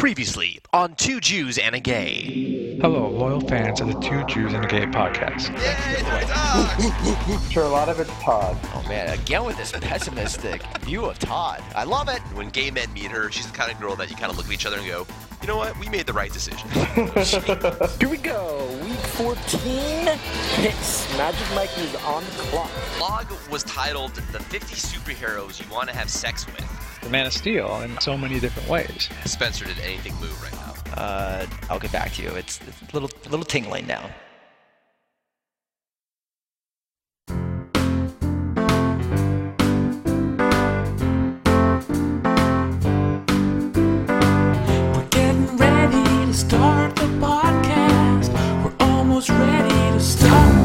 Previously on Two Jews and a Gay. Hello, loyal fans of the Two Jews and a Gay podcast. Sure, a lot of it's Todd. Oh man, again with this pessimistic view of Todd. I love it. When gay men meet her, she's the kind of girl that you kind of look at each other and go, you know what, we made the right decision. Here we go, week 14. It's Magic Mike is on the clock. Blog was titled The 50 Superheroes You Want to Have Sex With. The Man of Steel in so many different ways. Spencer, did anything move right now? I'll get back to you. It's a little tingling now. We're getting ready to start the podcast. We're almost ready to start.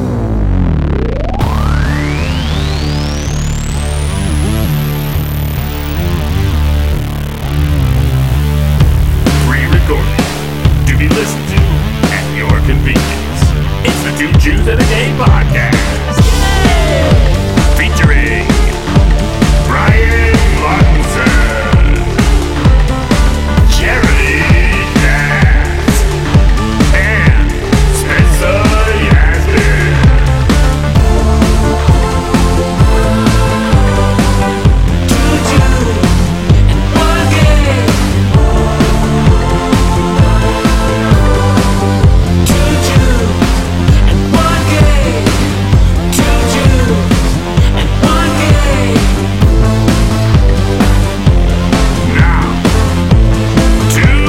Pre-recorded to be listened to at your convenience. It's the Two Jews and a Gay podcast. Featuring Brian Martinson, Jeremy Katz, and Spencer Yasmin. Two Jews and one gay. Two Jews and one gay. Two Jews and one gay. Now, Two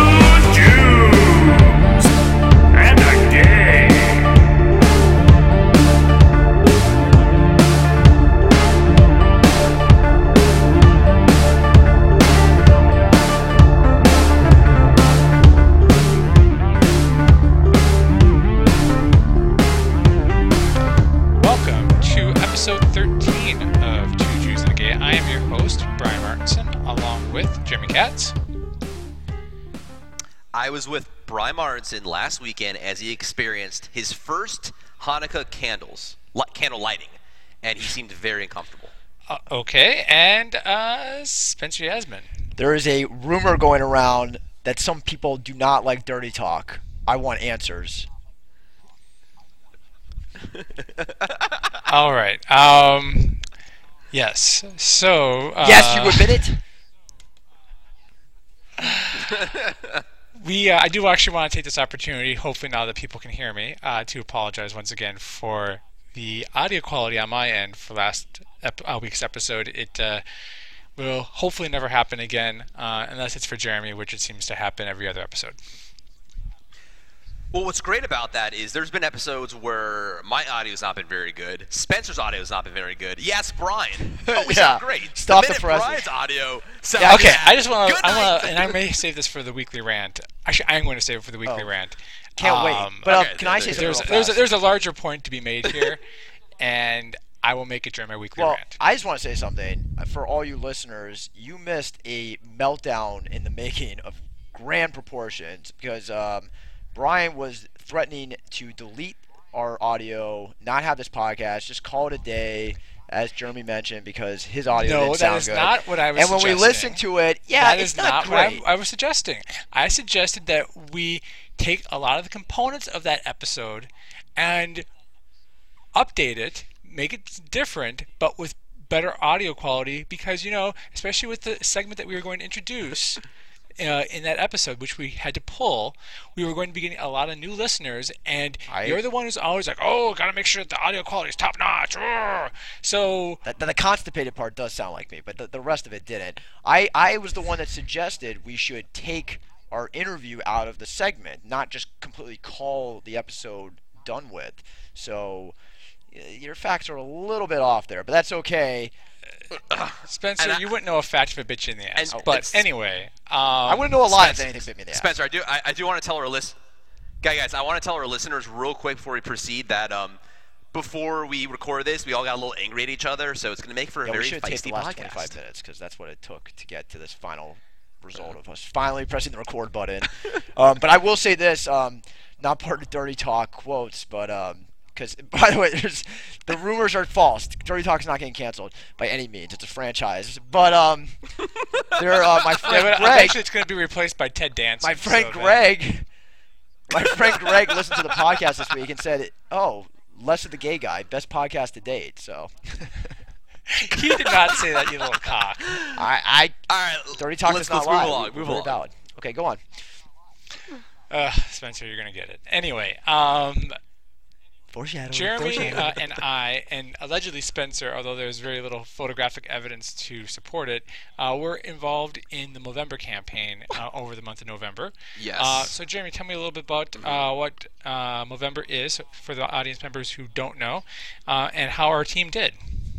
Jews and a Gay. Welcome to episode 13 of Two Jews and a Gay. I am your host, Brian Martinson, along with Jeremy Katz. I was with Brian Martinson last weekend as he experienced his first Hanukkah candle lighting, and he seemed very uncomfortable. Okay, and Spencer Yasmin. There is a rumor going around that some people do not like dirty talk. I want answers. All right. Yes. So. Yes, you admit it. I do actually want to take this opportunity, hopefully now that people can hear me, to apologize once again for the audio quality on my end for last week's episode. It will hopefully never happen again, unless it's for Jeremy, which it seems to happen every other episode. Well, what's great about that is there's been episodes where my audio's not been very good. Spencer's audio's not been very good. Yes, Brian. Oh, we Yeah. sound great. Stop the the minute presses. Brian's audio sounds Yeah, Okay, bad. I just want Good to, night. and I may save this for the weekly rant. Actually, I'm going to save it for the weekly Oh. rant. Can't wait. But okay, can I say there's- something real fast? There's a larger point to be made here, and I will make it during my weekly Well, rant. I just want to say something. For all you listeners, you missed a meltdown in the making of grand proportions because Brian was threatening to delete our audio, not have this podcast, just call it a day, as Jeremy mentioned, because his audio No, didn't that sound is good. not what I was And when we suggesting. listen to it, yeah, That it's is not what great. I was suggesting. I suggested that we take a lot of the components of that episode and update it, make it different, but with better audio quality because, especially with the segment that we were going to introduce in that episode, which we had to pull, we were going to be getting a lot of new listeners, and you're the one who's always like, oh, gotta make sure that the audio quality is top notch. So The constipated part does sound like me, but the rest of it didn't. I was the one that suggested we should take our interview out of the segment, not just completely call the episode done with. So your facts are a little bit off there, but that's okay. Spencer, And you wouldn't know a fact if it bit you in the ass. And But it's- anyway, I wouldn't know a lot if Spencer- anything bit me in the ass. Spencer, I do want to tell our guys, I want to tell our listeners real quick before we proceed that before we record this, we all got a little angry at each other, so it's going to make for a Yeah, we very should take the feisty last podcast. 25 minutes because that's what it took to get to this final result of us finally pressing the record button. But I will say this, not part of Dirty Talk quotes, but Because, by the way, the rumors are false. Dirty Talk's not getting canceled by any means. It's a franchise. But my friend Greg. Eventually, it's going to be replaced by Ted Danson. My friend Greg listened to the podcast this week and said, "Oh, Less of the Gay Guy, best podcast to date." So. He did not say that, you little cock. All right. Dirty Talk let's is not move live. along. Move Very along. valid. Okay, go on. Spencer, you're going to get it. Anyway, Foreshadowing. Jeremy and I, and allegedly Spencer, although there's very little photographic evidence to support it, were involved in the Movember campaign over the month of November. Yes. So, Jeremy, tell me a little bit about what Movember is for the audience members who don't know, and how our team did.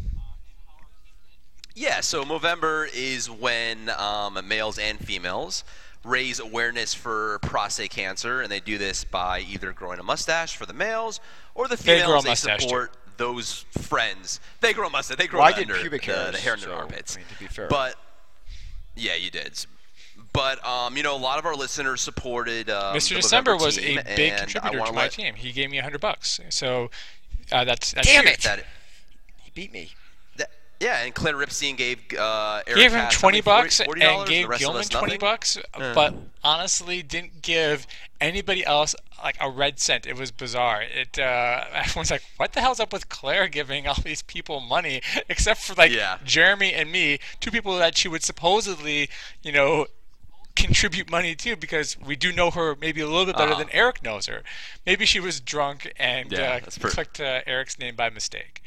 Yeah, so Movember is when males and females raise awareness for prostate cancer, and they do this by either growing a mustache for the males, or the They grow a females, mustache, support those friends. They grow a mustache. They grow Well, I it did under pubic the hairs, hair in their so, armpits. I mean, to be fair. But, yeah, you did. But, a lot of our listeners supported Mr. the December Movember was team, a big and contributor I to wanna my let- team. He gave me $100. So that's Damn huge. it! That, He beat me. yeah, and Clint Ripstein gave Eric Gave him Hass, $20 $40, and gave the rest of Gilman us nothing? $20, but honestly didn't give anybody else like a red cent. It was bizarre. Everyone's like, "What the hell's up with Claire giving all these people money?" Except for Yeah. Jeremy and me, two people that she would supposedly, contribute money to, because we do know her maybe a little bit better than Eric knows her. Maybe she was drunk and that's pretty- clicked Eric's name by mistake.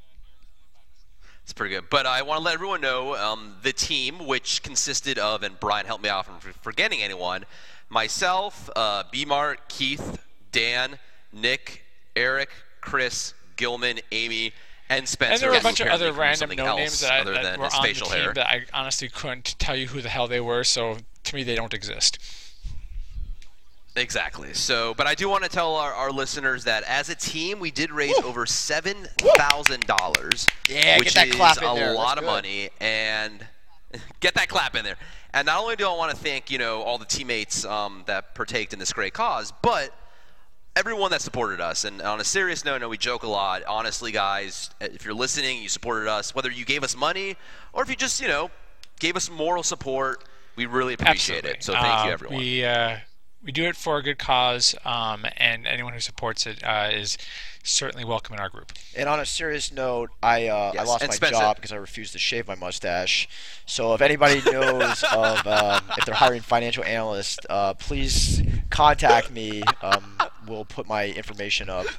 It's pretty good. But I want to let everyone know the team, which consisted of, and Brian helped me out from forgetting anyone, myself, B-Mart, Keith, Dan, Nick, Eric, Chris, Gilman, Amy, and Spencer. And there were a who's bunch of apparently other from random something no else names other that than were his on the facial team hair. that I honestly couldn't tell you who the hell they were, so to me they don't exist. Exactly. So, but I do want to tell our listeners that as a team, we did raise over $7,000. Yeah, which get that clap is in there. a lot That's of good. money, and get that clap in there. And not only do I want to thank all the teammates that partaked in this great cause, but everyone that supported us. And on a serious note, I know we joke a lot. Honestly, guys, if you're listening, you supported us, whether you gave us money or if you just gave us moral support, we really appreciate Absolutely. it. So thank you, everyone. We do it for a good cause, and anyone who supports it is certainly welcome in our group. And on a serious note, I Yes, lost and my Spencer- job because I refused to shave my mustache. So if anybody knows of if they're hiring financial analysts, please contact me. We'll put my information up.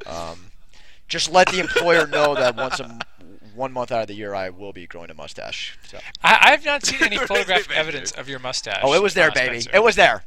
Just let the employer know that 1 month out of the year I will be growing a mustache. So. I've not seen any photographic evidence of your mustache. Oh, it was there, baby. Spencer. It was there.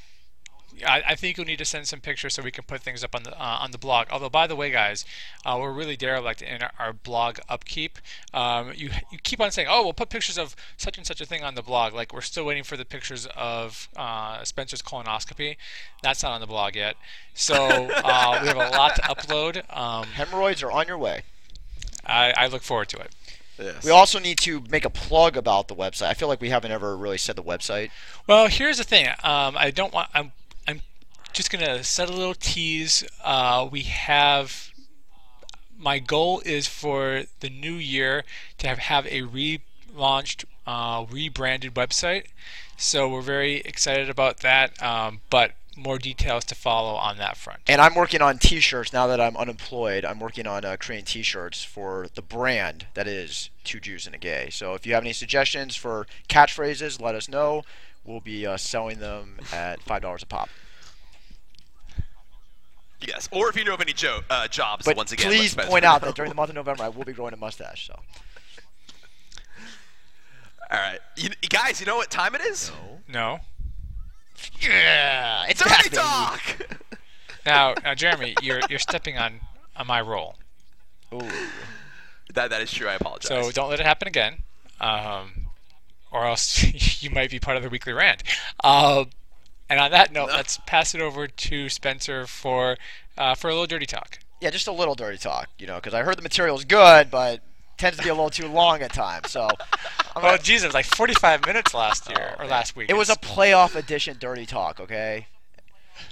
I think you'll need to send some pictures so we can put things up on the blog. Although, by the way, guys, we're really derelict in our blog upkeep. You keep on saying, "Oh, we'll put pictures of such and such a thing on the blog." Like we're still waiting for the pictures of Spencer's colonoscopy. That's not on the blog yet. So we have a lot to upload. Hemorrhoids are on your way. I look forward to it. Yes. We also need to make a plug about the website. I feel like we haven't ever really said the website. Well, here's the thing. I'm just gonna set a little tease. We have. My goal is for the new year to have a relaunched, rebranded website. So we're very excited about that. But more details to follow on that front. And I'm working on T-shirts now that I'm unemployed. I'm working on creating T-shirts for the brand that is Two Jews and a Gay. So if you have any suggestions for catchphrases, let us know. We'll be selling them at $5 a pop. Yes, or if you know of any jobs, But once again, please let Spencer point out know. that during the month of November, I will be growing a mustache. So All right, guys, you know what time it is? No. yeah, it's Dirty back, baby. talk. Now, Jeremy, you're stepping on my role. Ooh. That is true. I apologize. So don't let it happen again, or else you might be part of the weekly rant. And on that note, let's pass it over to Spencer for a little dirty talk. Yeah, just a little dirty talk, because I heard the material's good, but tends to be a little too long at times. So Oh, geez, it was like 45 minutes last year or last week. it was a playoff edition dirty talk, okay?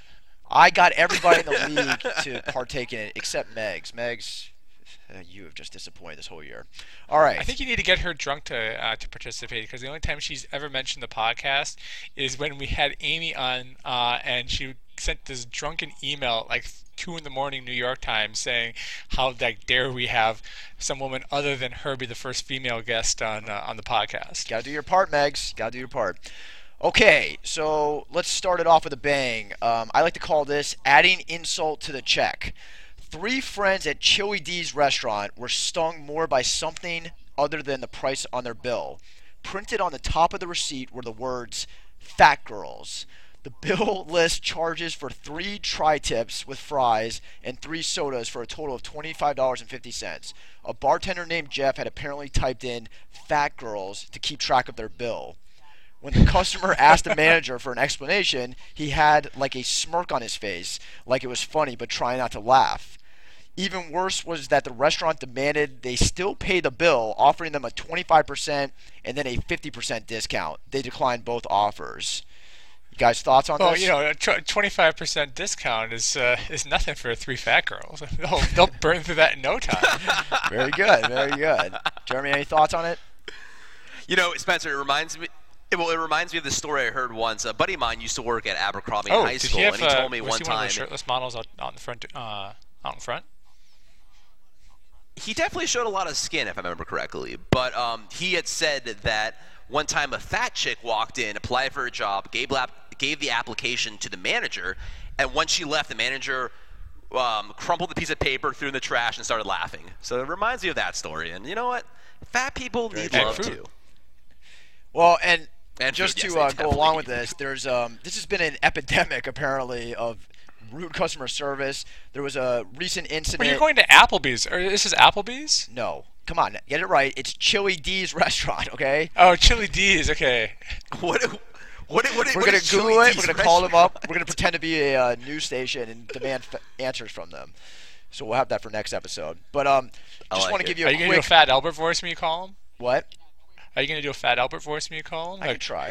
I got everybody in the league to partake in it except Megs. Megs, you have just disappointed this whole year. All right. I think you need to get her drunk to participate, because the only time she's ever mentioned the podcast is when we had Amy on, and she sent this drunken email at like 2 in the morning New York time saying how dare we have some woman other than her be the first female guest on the podcast. Gotta do your part, Megs. Gotta do your part. Okay, so let's start it off with a bang. I like to call this adding insult to the check. 3 friends at Chili D's restaurant were stung more by something other than the price on their bill. Printed on the top of the receipt were the words, "Fat Girls." The bill lists charges for 3 tri-tips with fries and 3 sodas for a total of $25.50. A bartender named Jeff had apparently typed in "Fat Girls" to keep track of their bill. When the customer asked the manager for an explanation, he had like a smirk on his face, like it was funny but trying not to laugh. Even worse was that the restaurant demanded they still pay the bill, offering them a 25% and then a 50% discount. They declined both offers. You guys, thoughts on this? Well, a 25% discount is nothing for 3 fat girls. They'll burn through that in no time. Very good, very good. Jeremy, any thoughts on it? Spencer, it reminds me. Well, it reminds me of the story I heard once. A buddy of mine used to work at Abercrombie in high school, and he told me one time. One of the shirtless models out in front? Out in front? He definitely showed a lot of skin, if I remember correctly. But he had said that one time a fat chick walked in, applied for a job, gave the application to the manager, and when she left, the manager crumpled the piece of paper, threw it in the trash, and started laughing. So it reminds me of that story. And you know what? Fat people need love too. Well, and just food, to go along with this, there's this has been an epidemic apparently of rude customer service. There was a recent incident. Well, you're going to Applebee's, or this is Applebee's? No, come on, get it right. It's Chili D's restaurant, okay? Oh, Chili D's, okay. What We're gonna Google it. We're gonna call them up. We're gonna pretend to be a news station and demand answers from them. So we'll have that for next episode. But just want to give you a quick. Are you gonna do a Fat Albert voice when you call him? What? Are you going to do a Fat Albert voice when you call him? I could try.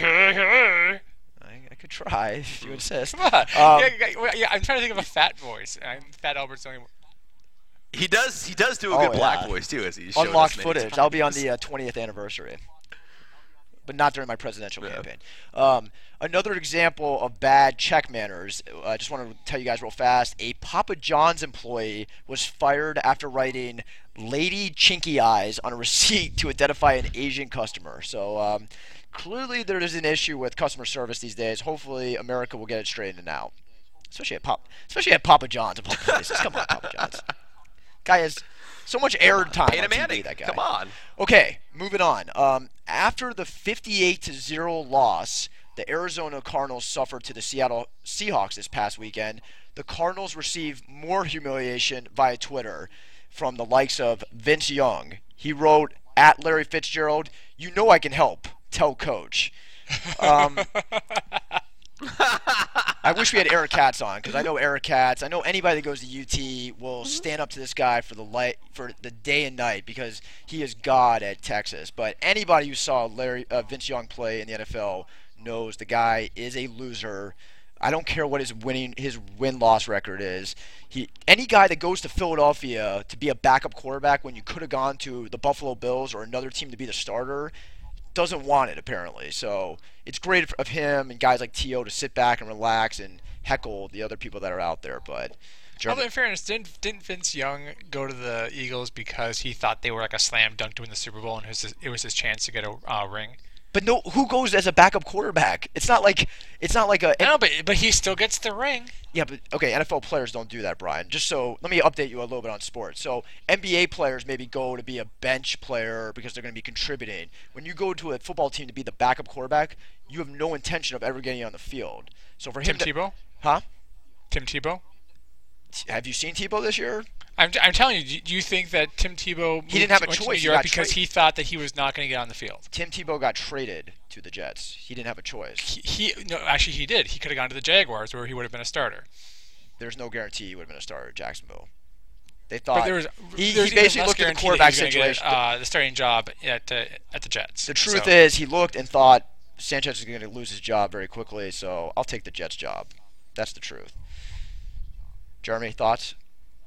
I could try if you insist. Come on. I'm trying to think of a fat voice. Fat Albert's the only one. He does do a good black voice, too, as he showed Unlocked us footage. times. I'll be on the 20th anniversary. But not during my presidential campaign. Another example of bad check manners. I just want to tell you guys real fast. A Papa John's employee was fired after writing "Lady Chinky Eyes" on a receipt to identify an Asian customer. So clearly there is an issue with customer service these days. Hopefully America will get it straightened out. Especially at Papa John's and public places. Come on, Papa John's. Guy has so much air time on TV, that guy. Come on. Okay, moving on. After the 58-0 loss the Arizona Cardinals suffered to the Seattle Seahawks this past weekend, the Cardinals received more humiliation via Twitter from the likes of Vince Young. He wrote, at Larry Fitzgerald, "You know I can help. Tell Coach." I wish we had Eric Katz on, because I know Eric Katz. I know anybody that goes to UT will stand up to this guy for the day and night, because he is God at Texas. But anybody who saw Vince Young play in the NFL knows the guy is a loser. I don't care what his win-loss record is. Any guy that goes to Philadelphia to be a backup quarterback when you could have gone to the Buffalo Bills or another team to be the starter doesn't want it, apparently. So it's great of him and guys like T.O. to sit back and relax and heckle the other people that are out there. But although in fairness, didn't Vince Young go to the Eagles because he thought they were like a slam dunk to win the Super Bowl and it was his chance to get a ring? But no, who goes as a backup quarterback? It's not like a. No, but he still gets the ring. Yeah, but okay, NFL players don't do that, Brian. Just so let me update you a little bit on sports. So NBA players maybe go to be a bench player because they're going to be contributing. When you go to a football team to be the backup quarterback, you have no intention of ever getting on the field. So for him, Tim Tebow, huh? Tim Tebow. Have you seen Tebow this year? I'm telling you, do you think that Tim Tebow he didn't have a went choice to New York because he thought that he was not going to get on the field? Tim Tebow got traded to the Jets. He didn't have a choice. No, actually he did. He could have gone to the Jaguars where he would have been a starter. There's no guarantee he would have been a starter at Jacksonville. They thought he basically looked at the quarterback situation. Get, the starting job at the Jets. The truth is, he looked and thought Sanchez is going to lose his job very quickly. So I'll take the Jets job. That's the truth. Jeremy, thoughts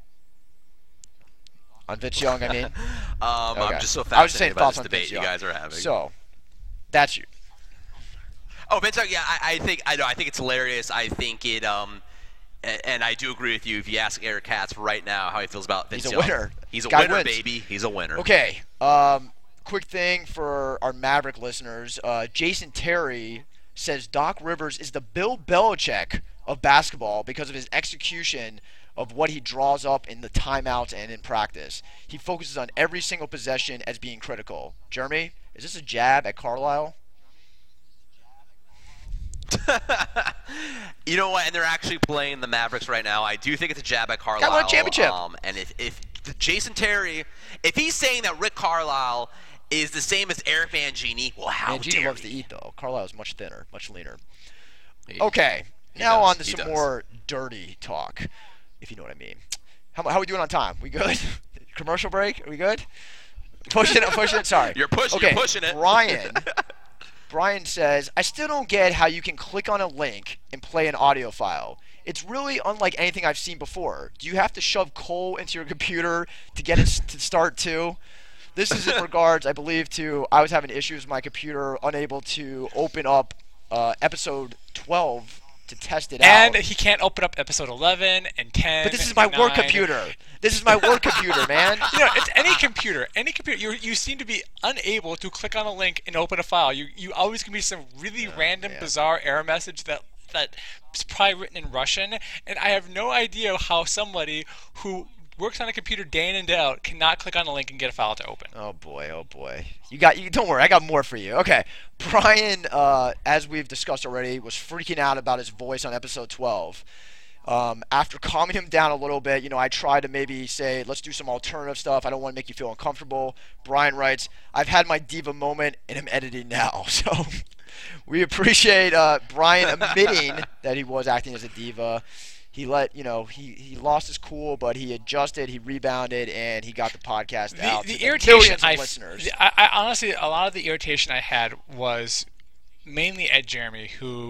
on Vince Young? I mean, okay. I'm just so I was just saying fascinated by thoughts this on debate Vince you Young. guys are having. So that's you. Oh, Vince Young, yeah, I think it's hilarious. I think it and I do agree with you. If you ask Eric Katz right now how he feels about Vince He's a Young, winner. He's a Guy winner, wins. baby. He's a winner. Okay. Quick thing for our Maverick listeners. Jason Terry says Doc Rivers is the Bill Belichick of basketball because of his execution of what he draws up in the timeouts and in practice. He focuses on every single possession as being critical. Jeremy, is this a jab at Carlisle? You know what? And they're actually playing the Mavericks right now. I do think it's a jab at Carlisle. Got won a championship. And if Jason Terry, if he's saying that Rick Carlisle is the same as Eric Mangini, well, how Mangini dare loves to he? eat, though. Carlisle's much thinner, much leaner. He- Okay, he now does, on to he some does. more dirty talk, if you know what I mean. How are we doing on time? We good? Commercial break? Are we good? Pushing it. Sorry. You're pushing it. Brian says, I still don't get how you can click on a link and play an audio file. It's really unlike anything I've seen before. Do you have to shove coal into your computer to get it to start too? This is in regards, I believe, to I was having issues with my computer, unable to open up episode 12 to test it And out. he can't open up episode 11 and 10. But this is my and work 9. computer. This is my work computer, man. You know, it's any computer. Any computer. You seem to be unable to click on a link and open a file. You always can be some really random, bizarre error message that's probably written in Russian, and I have no idea how somebody who works on a computer day in and day out cannot click on a link and get a file to open. Oh boy. You don't worry, I got more for you. Okay. Brian, as we've discussed already, was freaking out about his voice on episode 12. After calming him down a little bit, I tried to maybe say, let's do some alternative stuff. I don't want to make you feel uncomfortable. Brian writes, I've had my diva moment and I'm editing now. So we appreciate Brian admitting that he was acting as a diva. He he lost his cool, but he adjusted, he rebounded, and he got the podcast out to The the irritation millions of listeners. I honestly, a lot of the irritation I had was mainly at Jeremy, who,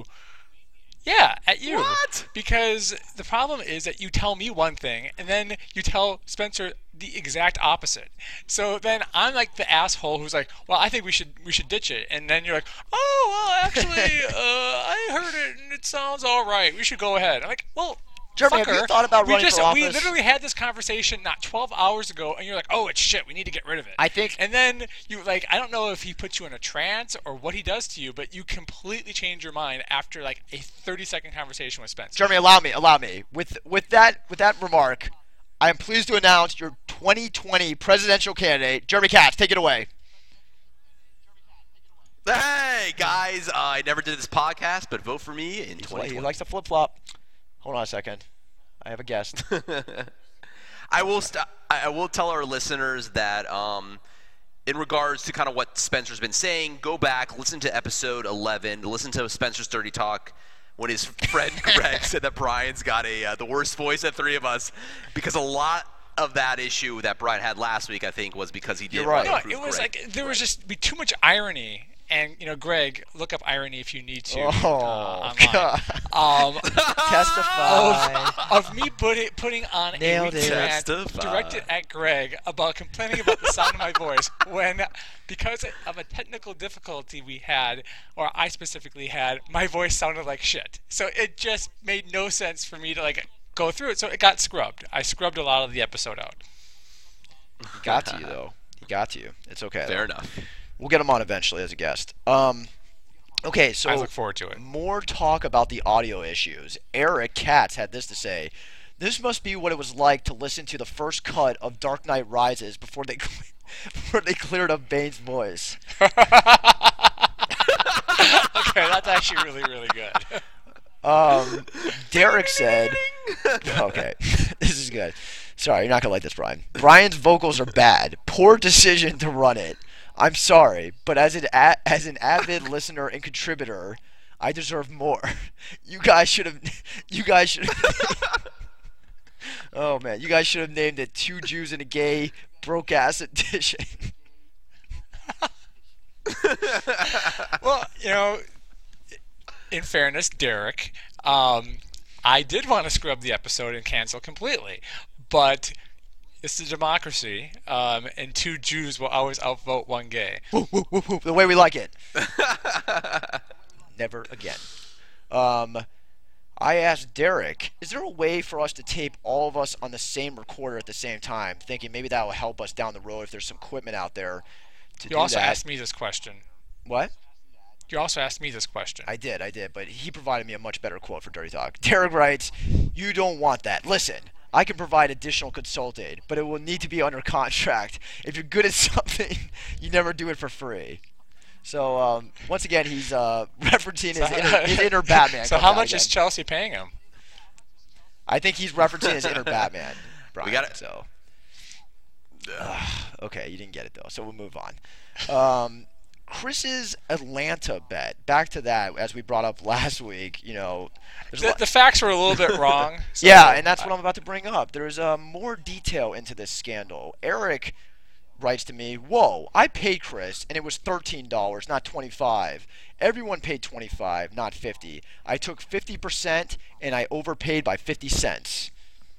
at you. What? Because the problem is that you tell me one thing, and then you tell Spencer the exact opposite. So then I'm like the asshole who's like, well, I think we should ditch it. And then you're like, oh, well, actually, I heard it, and it sounds all right. We should go ahead. I'm like, well, Jeremy, fucker, have you thought about running for we office? literally had this conversation not 12 hours ago, and you're like, oh, it's shit. We need to get rid of it. I think- And then you I don't know if he puts you in a trance or what he does to you, but you completely change your mind after like a 30-second conversation with Spencer. Jeremy, allow me. With that remark, I am pleased to announce your 2020 presidential candidate, Jeremy Katz. Take it away. Hey guys, I never did this podcast, but vote for me in He 2020. likes to flip flop. Hold on a second. I have a guest. I will tell our listeners that in regards to kind of what Spencer's been saying, go back, listen to episode 11, listen to Spencer's Dirty Talk when his friend Greg said that Brian's got the worst voice of three of us, because a lot of that issue that Brian had last week, I think, was because he did You're right. want to No, improve it was Greg. like there was just be too much irony. And Greg, look up irony if you need to Oh, online. God. Testify. Of me putting on Nailed a it. rant Testify. directed at Greg about complaining about the sound of my voice when, because of a technical difficulty we had, or I specifically had, my voice sounded like shit. So it just made no sense for me to go through it. So it got scrubbed. I scrubbed a lot of the episode out. He got to you, though. He got to you. It's okay. Fair though. enough. We'll get him on eventually as a guest. Okay, so I look forward to it. more talk about the audio issues. Eric Katz had this to say. This must be what it was like to listen to the first cut of Dark Knight Rises before they cleared up Bane's voice. Okay, that's actually really, really good. Derek said, okay, this is good. Sorry, you're not going to like this, Brian. Brian's vocals are bad. Poor decision to run it. I'm sorry, but as an avid listener and contributor, I deserve more. You guys should have oh man, you guys should have named it Two Jews and a Gay Broke Ass Edition. Well, in fairness, Derek, I did want to scrub the episode and cancel completely, but it's a democracy, and 2 Jews will always outvote 1 gay. Woo, woo, woo, woo, the way we like it. Never again. I asked Derek, is there a way for us to tape all of us on the same recorder at the same time? Thinking maybe that will help us down the road if there's some equipment out there to do You also that. asked me this question. What? You also asked me this question. I did, but he provided me a much better quote for Dirty Talk. Derek writes, you don't want that. Listen, I can provide additional consulting, but it will need to be under contract. If you're good at something, you never do it for free. So, once again, he's referencing his inner Batman. So how much is Chelsea paying him? I think he's referencing his inner Batman, Brian. We got it. So. Okay, you didn't get it, though, so we'll move on. Chris's Atlanta bet. Back to that, as we brought up last week, The facts were a little bit wrong. So yeah, and that's what I'm about to bring up. There's more detail into this scandal. Eric writes to me, whoa, I paid Chris, and it was $13, not $25. Everyone paid $25, not $50. I took 50%, and I overpaid by 50 cents.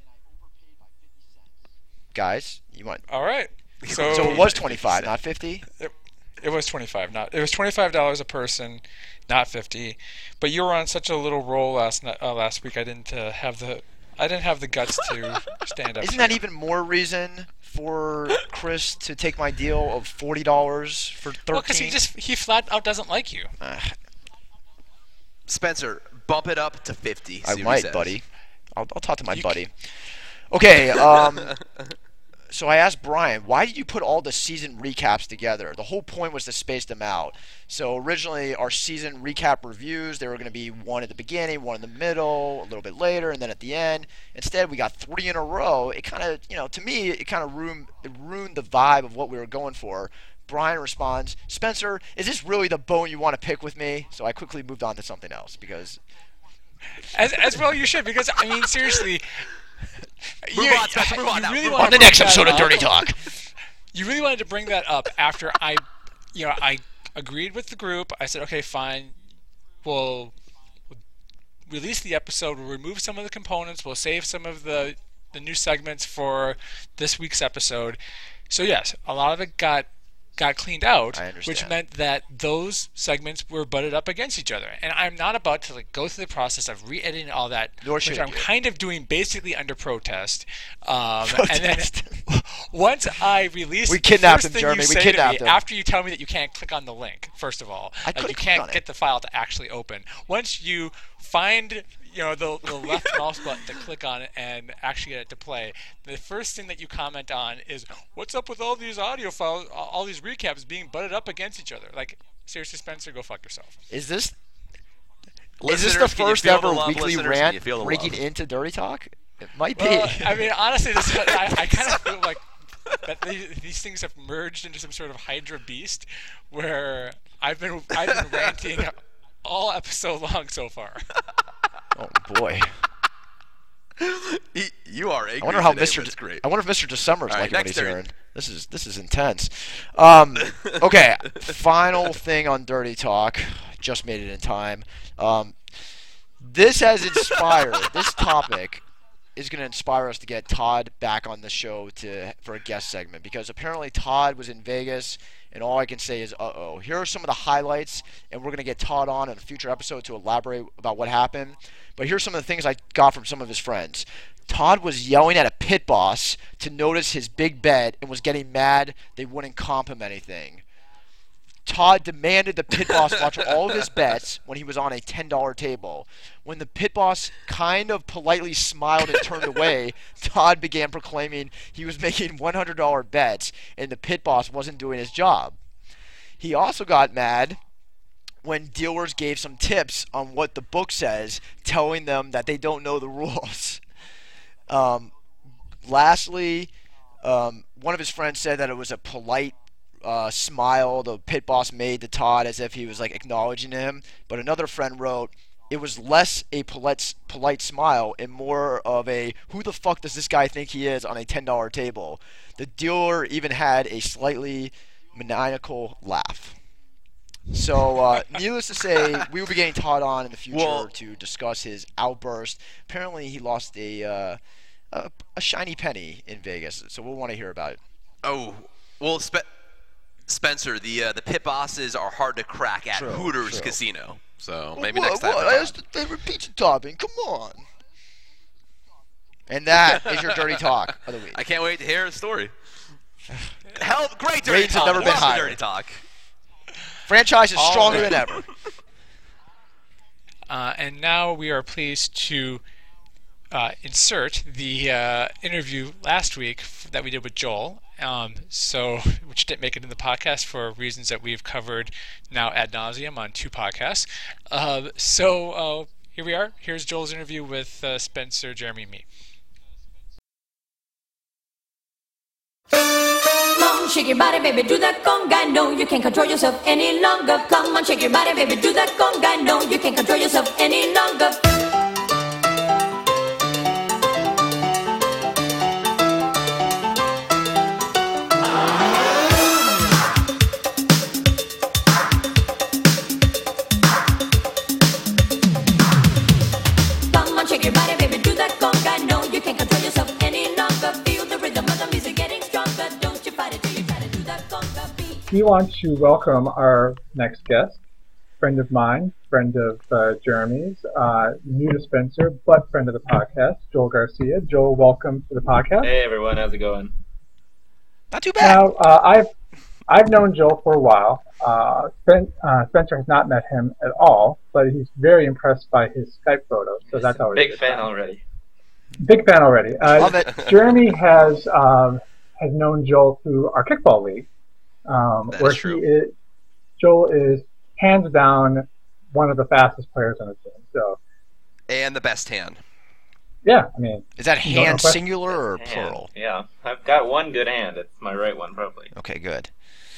Guys, you want... All right. So it was 25, not 50? It was 25. It was $25 a person, not 50. But you were on such a little roll last week. I didn't have the guts to stand up. Isn't that even more reason for Chris to take my deal of $40 for 13? Well, because he flat out doesn't like you. Spencer, bump it up to 50. I see what he might, says. buddy. I'll talk to my buddy. Okay, so I asked Brian, why did you put all the season recaps together? The whole point was to space them out. So originally our season recap reviews, there were going to be one at the beginning, one in the middle, a little bit later, and then at the end. Instead, we got 3 in a row. It kind of, to me, it kind of ruined the vibe of what we were going for. Brian responds, Spencer, is this really the bone you want to pick with me? So I quickly moved on to something else because... As well you should, because, I mean, seriously... Move on, Spencer, move on now. Really on the next episode of Dirty Talk. You really wanted to bring that up after I agreed with the group. I said, okay, fine. We'll release the episode. We'll remove some of the components. We'll save some of the new segments for this week's episode. So yes, a lot of it got cleaned out, I understand. which meant that those segments were butted up against each other. And I'm not about to go through the process of re-editing all that, Nor should which I'm you. kind of doing basically under protest. And then once I release, We kidnapped the first him, thing Jeremy. you We say to kidnapped me, him. after you tell me that you can't click on the link, first of all, I like couldn't you click on can't it. get the file to actually open. Once you find the left mouse button to click on it and actually get it to play, the first thing that you comment on is, what's up with all these audio files, all these recaps being butted up against each other? Like, seriously, Spencer, go fuck yourself. Is this Listeners, the can you first feel the ever love? weekly Listeners, can you rant feel the breaking love? into Dirty Talk? It might be. Well, I mean, honestly, I kind of feel like that these things have merged into some sort of Hydra beast, where I've been ranting all episode long so far. Oh boy. You are angry I wonder how today, Mr. but it's great. I wonder if Mr. DeSummers All like right, what next he's turn. hearing. This is intense. Okay, final thing on Dirty Talk. Just made it in time. This has inspired. This topic is going to inspire us to get Todd back on the show for a guest segment, because apparently Todd was in Vegas, and all I can say is, uh-oh. Here are some of the highlights, and we're going to get Todd on in a future episode to elaborate about what happened. But here's some of the things I got from some of his friends. Todd was yelling at a pit boss to notice his big bet and was getting mad they wouldn't comp him anything. Todd demanded the pit boss watch all of his bets when he was on a $10 table. When the pit boss kind of politely smiled and turned away, Todd began proclaiming he was making $100 bets and the pit boss wasn't doing his job. He also got mad when dealers gave some tips on what the book says, telling them that they don't know the rules. Lastly, one of his friends said that it was a polite smile the pit boss made to Todd, as if he was like acknowledging him. But another friend wrote, it was less a polite smile and more of a, who the fuck does this guy think he is, on a $10 table. The dealer even had a slightly maniacal laugh. So, needless to say, we will be getting Todd on in the future Well- to discuss his outburst. Apparently, he lost a shiny penny in Vegas, so we'll want to hear about it. Oh, well, Spencer, the pit bosses are hard to crack at True, Hooters true. Casino. So maybe What? next time. I asked the favorite pizza topping. Come on. And that is your dirty talk of the week. I can't wait to hear his story. Hell, great dirty Ratings have talk. never been Love the higher. dirty talk. Franchise is stronger than ever. And now we are pleased to insert the interview last week that we did with Joel, which didn't make it in the podcast for reasons that we've covered now ad nauseum on 2 podcasts. Here we are. Here's Joel's interview with Spencer, Jeremy, and me. Come on, shake your body, baby, do that conga. No, you can't control yourself any longer. Come on, shake your body, baby, do that conga. No, you can't control yourself any longer. Come on, shake your body, baby, do that conga. No, you can't control yourself any longer. Feel the rhythm of the music getting stronger. Don't you fight it till you try to do that conga beat. We want to welcome our next guest, friend of mine, friend of Jeremy's, new to Spencer, but friend of the podcast, Joel Garcia. Joel, welcome to the podcast. Hey everyone, how's it going? Not too bad. Now, I've known Joel for a while. Spencer has not met him at all, but he's very impressed by his Skype photos, so that's always a Big good fan sign. already. Big fan already. Love it. Jeremy has known Joel through our kickball league, That where is true. Joel is hands down one of the fastest players on the team. So And the best hand. yeah, I mean, Is that No hand question. singular or Hand. plural? Yeah, I've got one good hand. It's my right one, probably. Okay, good.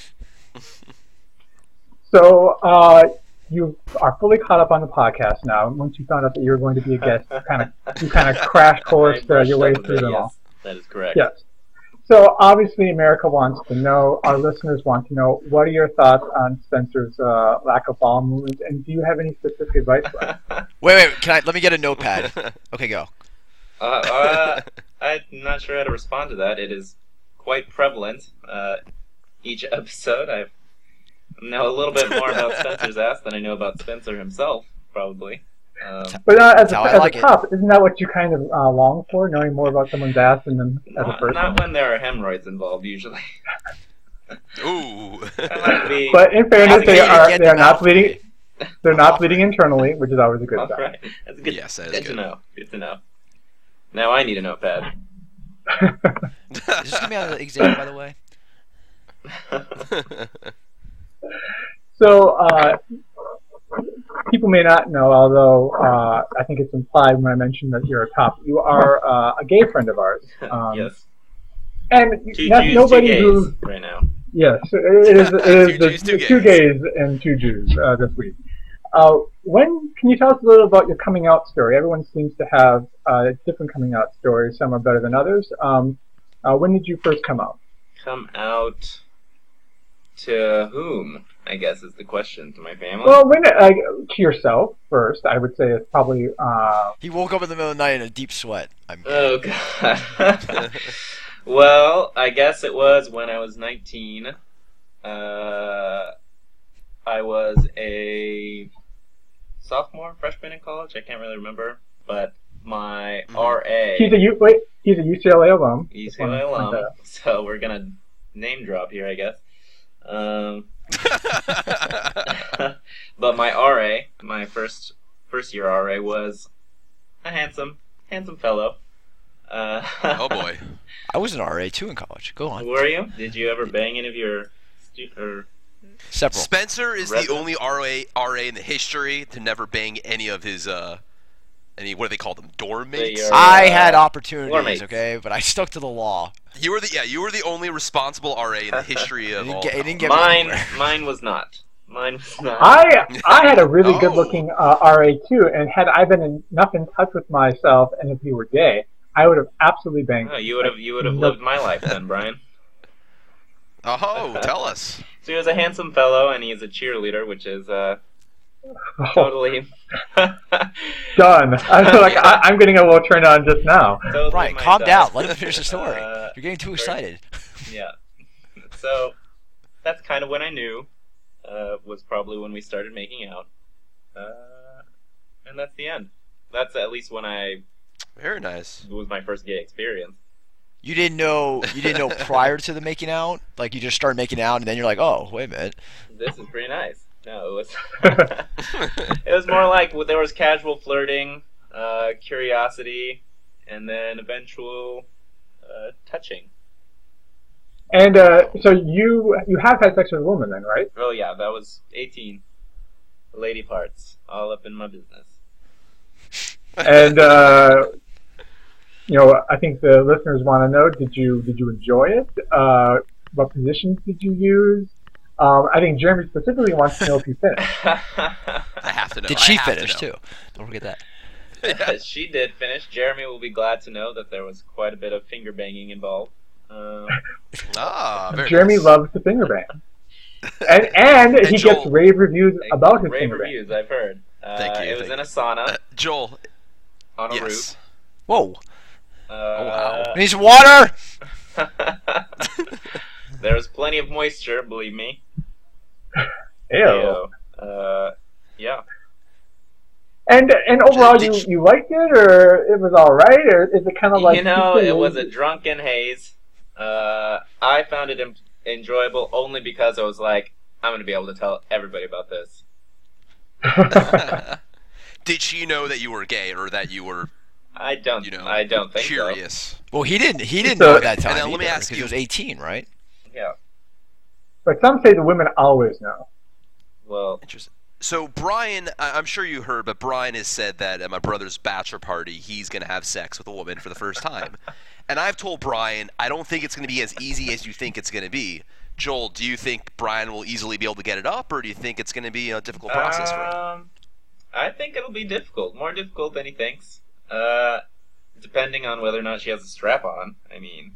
so you are fully caught up on the podcast now. Once you found out that you were going to be a guest, you kind of crash course I brushed your way up a through bit, them yes. all. That is correct. Yes. So obviously America wants to know, our listeners want to know, what are your thoughts on Spencer's lack of ball movement, and do you have any specific advice for him? Wait. Let me get a notepad. Okay, go. I'm not sure how to respond to that. It is quite prevalent. Each episode, I know a little bit more about Spencer's ass than I know about Spencer himself, probably. But as how a I like it. top, isn't that what you kind of long for, knowing more about someone's ass than them as a person? Not when there are hemorrhoids involved, usually. Ooh. That might be. But in fairness, How do you get they are them not out? bleeding. They're not bleeding internally, which is always a good All sign. right. That's good. Yes, that is good to good. know. Good to know. Now I need a notepad. Is this gonna be on the exam, by the way? So, people may not know, although I think it's implied when I mentioned that you're a top. You are a gay friend of ours. Yes. And Two not, Jews, nobody two gays who. right now. Yes, it is Two the Jews, two two gays. gays and 2 Jews this week. When can you tell us a little about your coming out story? Everyone seems to have different coming out stories. Some are better than others. When did you first come out? Come out to whom? I guess is the question. To my family. Well, to yourself first, I would say it's probably. He woke up in the middle of the night in a deep sweat. Oh god. Well, I guess it was when I was 19. I was a sophomore, freshman in college. I can't really remember, but my RA. He's a UCLA alum. UCLA alum. So we're gonna name drop here, I guess. But my RA, my first year RA, was a handsome fellow. Oh boy. I was an RA too in college. Go on. Were you? Did you ever bang any of your Several. Spencer is the Residents? only RA in the history to never bang any of his what do they call them? Dorm mates? Your, I had floor opportunities, mates. okay, but I stuck to the law. You were the only responsible RA in the history of all. It didn't time. get me Mine anywhere. mine was not. Mine was not. I had a really Oh. good-looking RA too, and had I been enough in touch with myself, and if he were gay, I would have absolutely banged. Oh, you would have lived my life then, Brian. Oh, tell us. So he was a handsome fellow, and he's a cheerleader, which is totally Done. I'm getting a little turned on just now. totally Brian, my calm type. down. Let him finish the story. You're getting too sorry. excited. Yeah. So that's kind of when I knew. Was probably when we started making out. And that's the end. That's at least when I Very nice. it was my first gay experience. You didn't know prior to the making out? Like you just started making out and then you're like, oh, wait a minute. This is pretty nice. No, it was it was more like there was casual flirting, curiosity, and then eventual touching. And so you have had sex with a woman then, right? Oh yeah, that was 18. Lady parts, all up in my business. And I think the listeners want to know: did you enjoy it? What positions did you use? I think Jeremy specifically wants to know if you finished. I have to know. Did I she have to finish know. too? Don't forget that. She did finish. Jeremy will be glad to know that there was quite a bit of finger banging involved. Very Jeremy nice. loves the finger bang, and he Joel- gets rave reviews about his Rave finger bang. reviews, I've heard. Thank you, It was thank in a sauna Joel. on a Yes. Whoa. roof. Needs water! There was plenty of moisture, believe me. Ew. Yeah. And overall, you liked it, or it was all right, or is it kind of like It was a drunken haze. I found it enjoyable only because I was like, I'm going to be able to tell everybody about this. Did she know that you were gay or that you were, I don't think curious? so. Well, he didn't know at that time. And then let me either, ask because you- he was 18, right? Yeah. But some say the women always know. Well, Interesting. So Brian, I'm sure you heard, but Brian has said that at my brother's bachelor party, he's going to have sex with a woman for the first time. And I've told Brian, I don't think it's going to be as easy as you think it's going to be. Joel, do you think Brian will easily be able to get it up, or do you think it's going to be a difficult process for him? I think it'll be difficult. More difficult than he thinks. Depending on whether or not she has a strap on. I mean,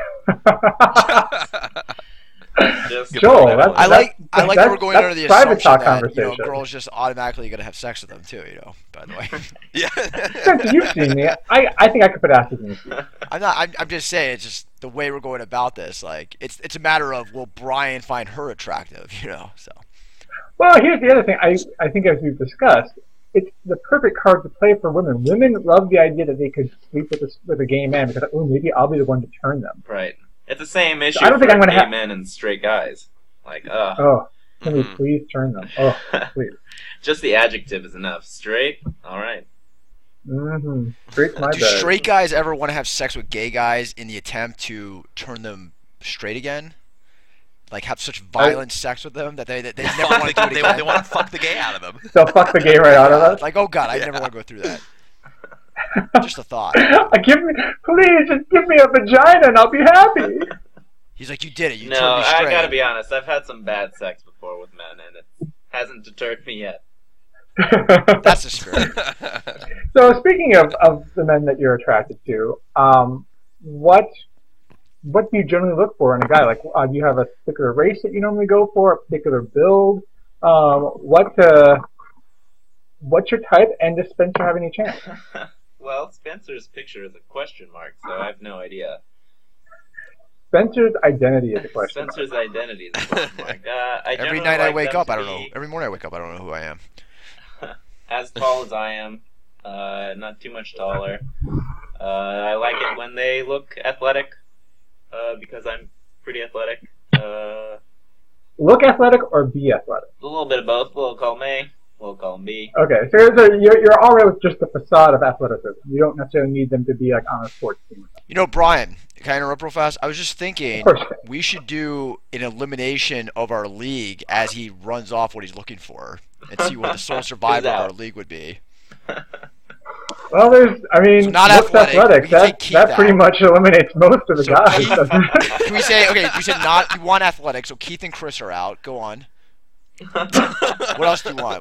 just Joel, I like that we're going under the private assumption talk that conversation. girls just automatically going to have sex with them too. By the way, Yeah. Since you've seen me, I think I could put asses in the seat. I'm just saying. It's just the way we're going about this. Like it's a matter of will Brian find her attractive? So. Well, here's the other thing. I think as we've discussed, it's the perfect card to play for women. Women love the idea that they could sleep with a gay man because, oh, maybe I'll be the one to turn them. right. It's the same issue I don't think for I'm gonna gay have- men and straight guys. Like, Oh, can we please turn them? Oh, please. just the adjective is enough. Straight, all right. Mm-hmm. Straight my Do bed. straight guys ever want to have sex with gay guys in the attempt to turn them straight again? Like have such violent sex with them that they never want to do it They again? want to fuck the gay out of them. They'll fuck the gay right out of us. Like, oh god, I never want to go through that. Just a thought. Please, just give me a vagina and I'll be happy. He's like, you did it. You No, turned me I straight. gotta be honest. I've had some bad sex before with men, and it hasn't deterred me yet. That's the spirit. So speaking of the men that you're attracted to, what do you generally look for in a guy? Like, do you have a particular race that you normally go for, a particular build? What's your type, and does Spencer have any chance? Well, Spencer's picture is a question mark, so I have no idea. Spencer's identity is a question. Spencer's identity is a question mark. I Every generally night I like wake them up, to I don't know. be Every morning I wake up, I don't know who I am. as tall as I am, not too much taller. I like it when they look athletic, because I'm pretty athletic. Look athletic or be athletic? A little bit of both. A little column A, a little column B. Okay, so you're all right with just the facade of athleticism. You don't necessarily need them to be like on a sports team. You know, Brian, can I interrupt real fast? I was just thinking Of course you can. we should do an elimination of our league as he runs off what he's looking for and see what the sole survivor of our out? league would be. Well, So not looks athletic. We can say That keep that that. pretty much eliminates most of the So guys. Keith- doesn't it? Can we say, okay, you said you want athletic, so Keith and Chris are out. Go on. What else do you want?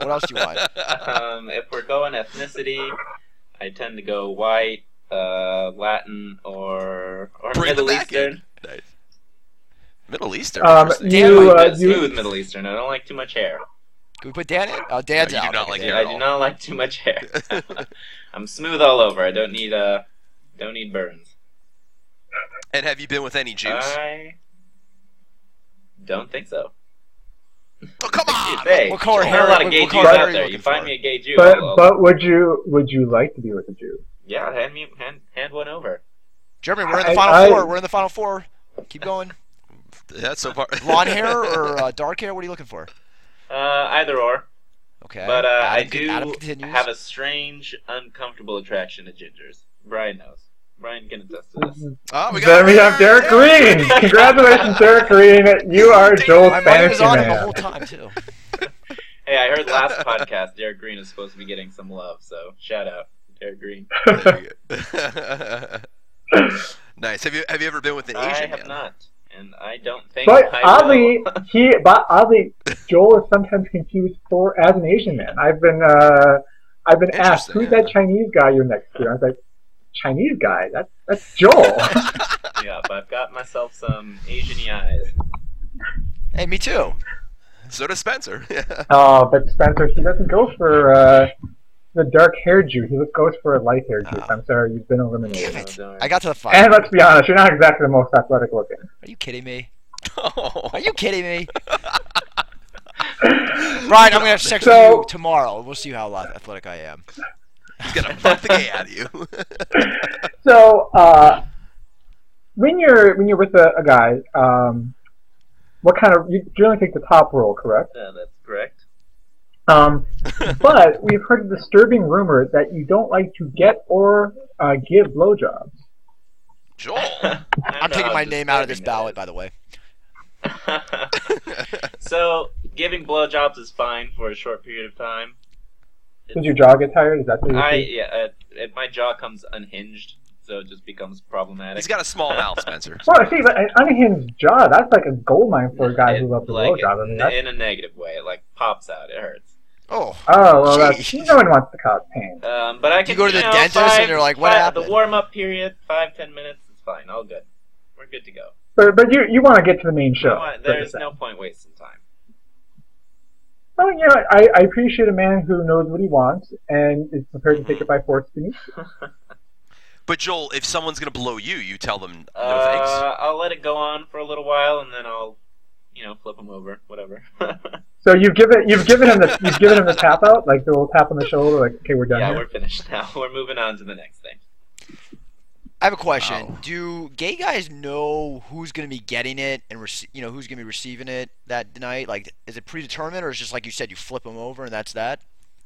If we're going ethnicity, I tend to go white, Latin, or Bring Middle them back in. Eastern. Nice. Middle Eastern. You, Smooth Middle Eastern. I don't like too much hair. Can we put Dan in? Oh, Dan's No, you out. do not like Okay, hair I at do all. not like too much hair. I'm smooth all over. I don't need burns. And have you been with any Jews? I don't think so. Oh, come on! Hey, What color there hair- are a lot of gay what Jews color hair out are you there. looking You find for? me a gay Jew. but would you like to be with a Jew? Yeah, hand one over. Jeremy, we're in the I- final I- four. We're in the final four. Keep going. That's so far. Blonde hair or dark hair? What are you looking for? Either or. Okay. But I Adam do continues. have a strange, uncomfortable attraction to gingers. Brian knows. Brian can attest to this. Oh, we got Then we have Derek Green. Congratulations, Derek Green. You are Joel's My money was fantasy on him the man. whole time too. Hey, I heard last podcast Derek Green is supposed to be getting some love, so shout out, Derek Green. Nice. Have you ever been with an I Asian have man? not, and I don't think But I oddly, will. Joel is sometimes confused as an Asian man. I've been asked, Interesting, who's that Chinese guy you're next to? I was like, Chinese guy? That's Joel. Yeah, but I've got myself some Asian-y eyes. Hey, me too. So does Spencer. Oh, but Spencer, he doesn't go for the dark-haired Jew. He goes for a light-haired Jew. Oh. I'm sorry, you've been eliminated. Damn it. don't worry. I got to the And final. let's be honest, you're not exactly the most athletic looking. Are you kidding me? Oh. Are you kidding me? Brian, I'm gonna have sex So- with you tomorrow. We'll see how athletic I am. He's gonna fuck the gay out of you. So, when you're with a guy, what kind of, you generally take the top role, correct? That's correct. But we've heard a disturbing rumor that you don't like to get or give blowjobs. Joel. I'm taking my name out of this ballot, by the way. So, giving blowjobs is fine for a short period of time. Does your jaw get tired? Is that the issue? My jaw comes unhinged, so it just becomes problematic. He's got a small mouth, Spencer. Well, see, but an unhinged jaw, that's like a gold mine for a guy who loves a blowjob. I mean, that's... in a negative way. It like pops out. It hurts. Oh. Oh, well, that's, Jeez. no one wants to cause pain. But I can You go to the know, dentist and you're like, what happened? The warm-up period, 5-10 minutes, it's fine. All good. We're good to go. But you want to get to the main show. There's no point wasting time. Well, you know, I appreciate a man who knows what he wants and is prepared to take it by force to meet you. But Joel, if someone's gonna blow you, you tell them no thanks. I'll let it go on for a little while, and then I'll, flip him over, whatever. So you've given him the tap out, like the little tap on the shoulder, like, okay, we're done Yeah, here. we're finished now. We're moving on to the next thing. I have a question. Wow. Do gay guys know who's going to be getting it and who's going to be receiving it that night? Like, is it predetermined, or is it just like you said, you flip them over and that's that?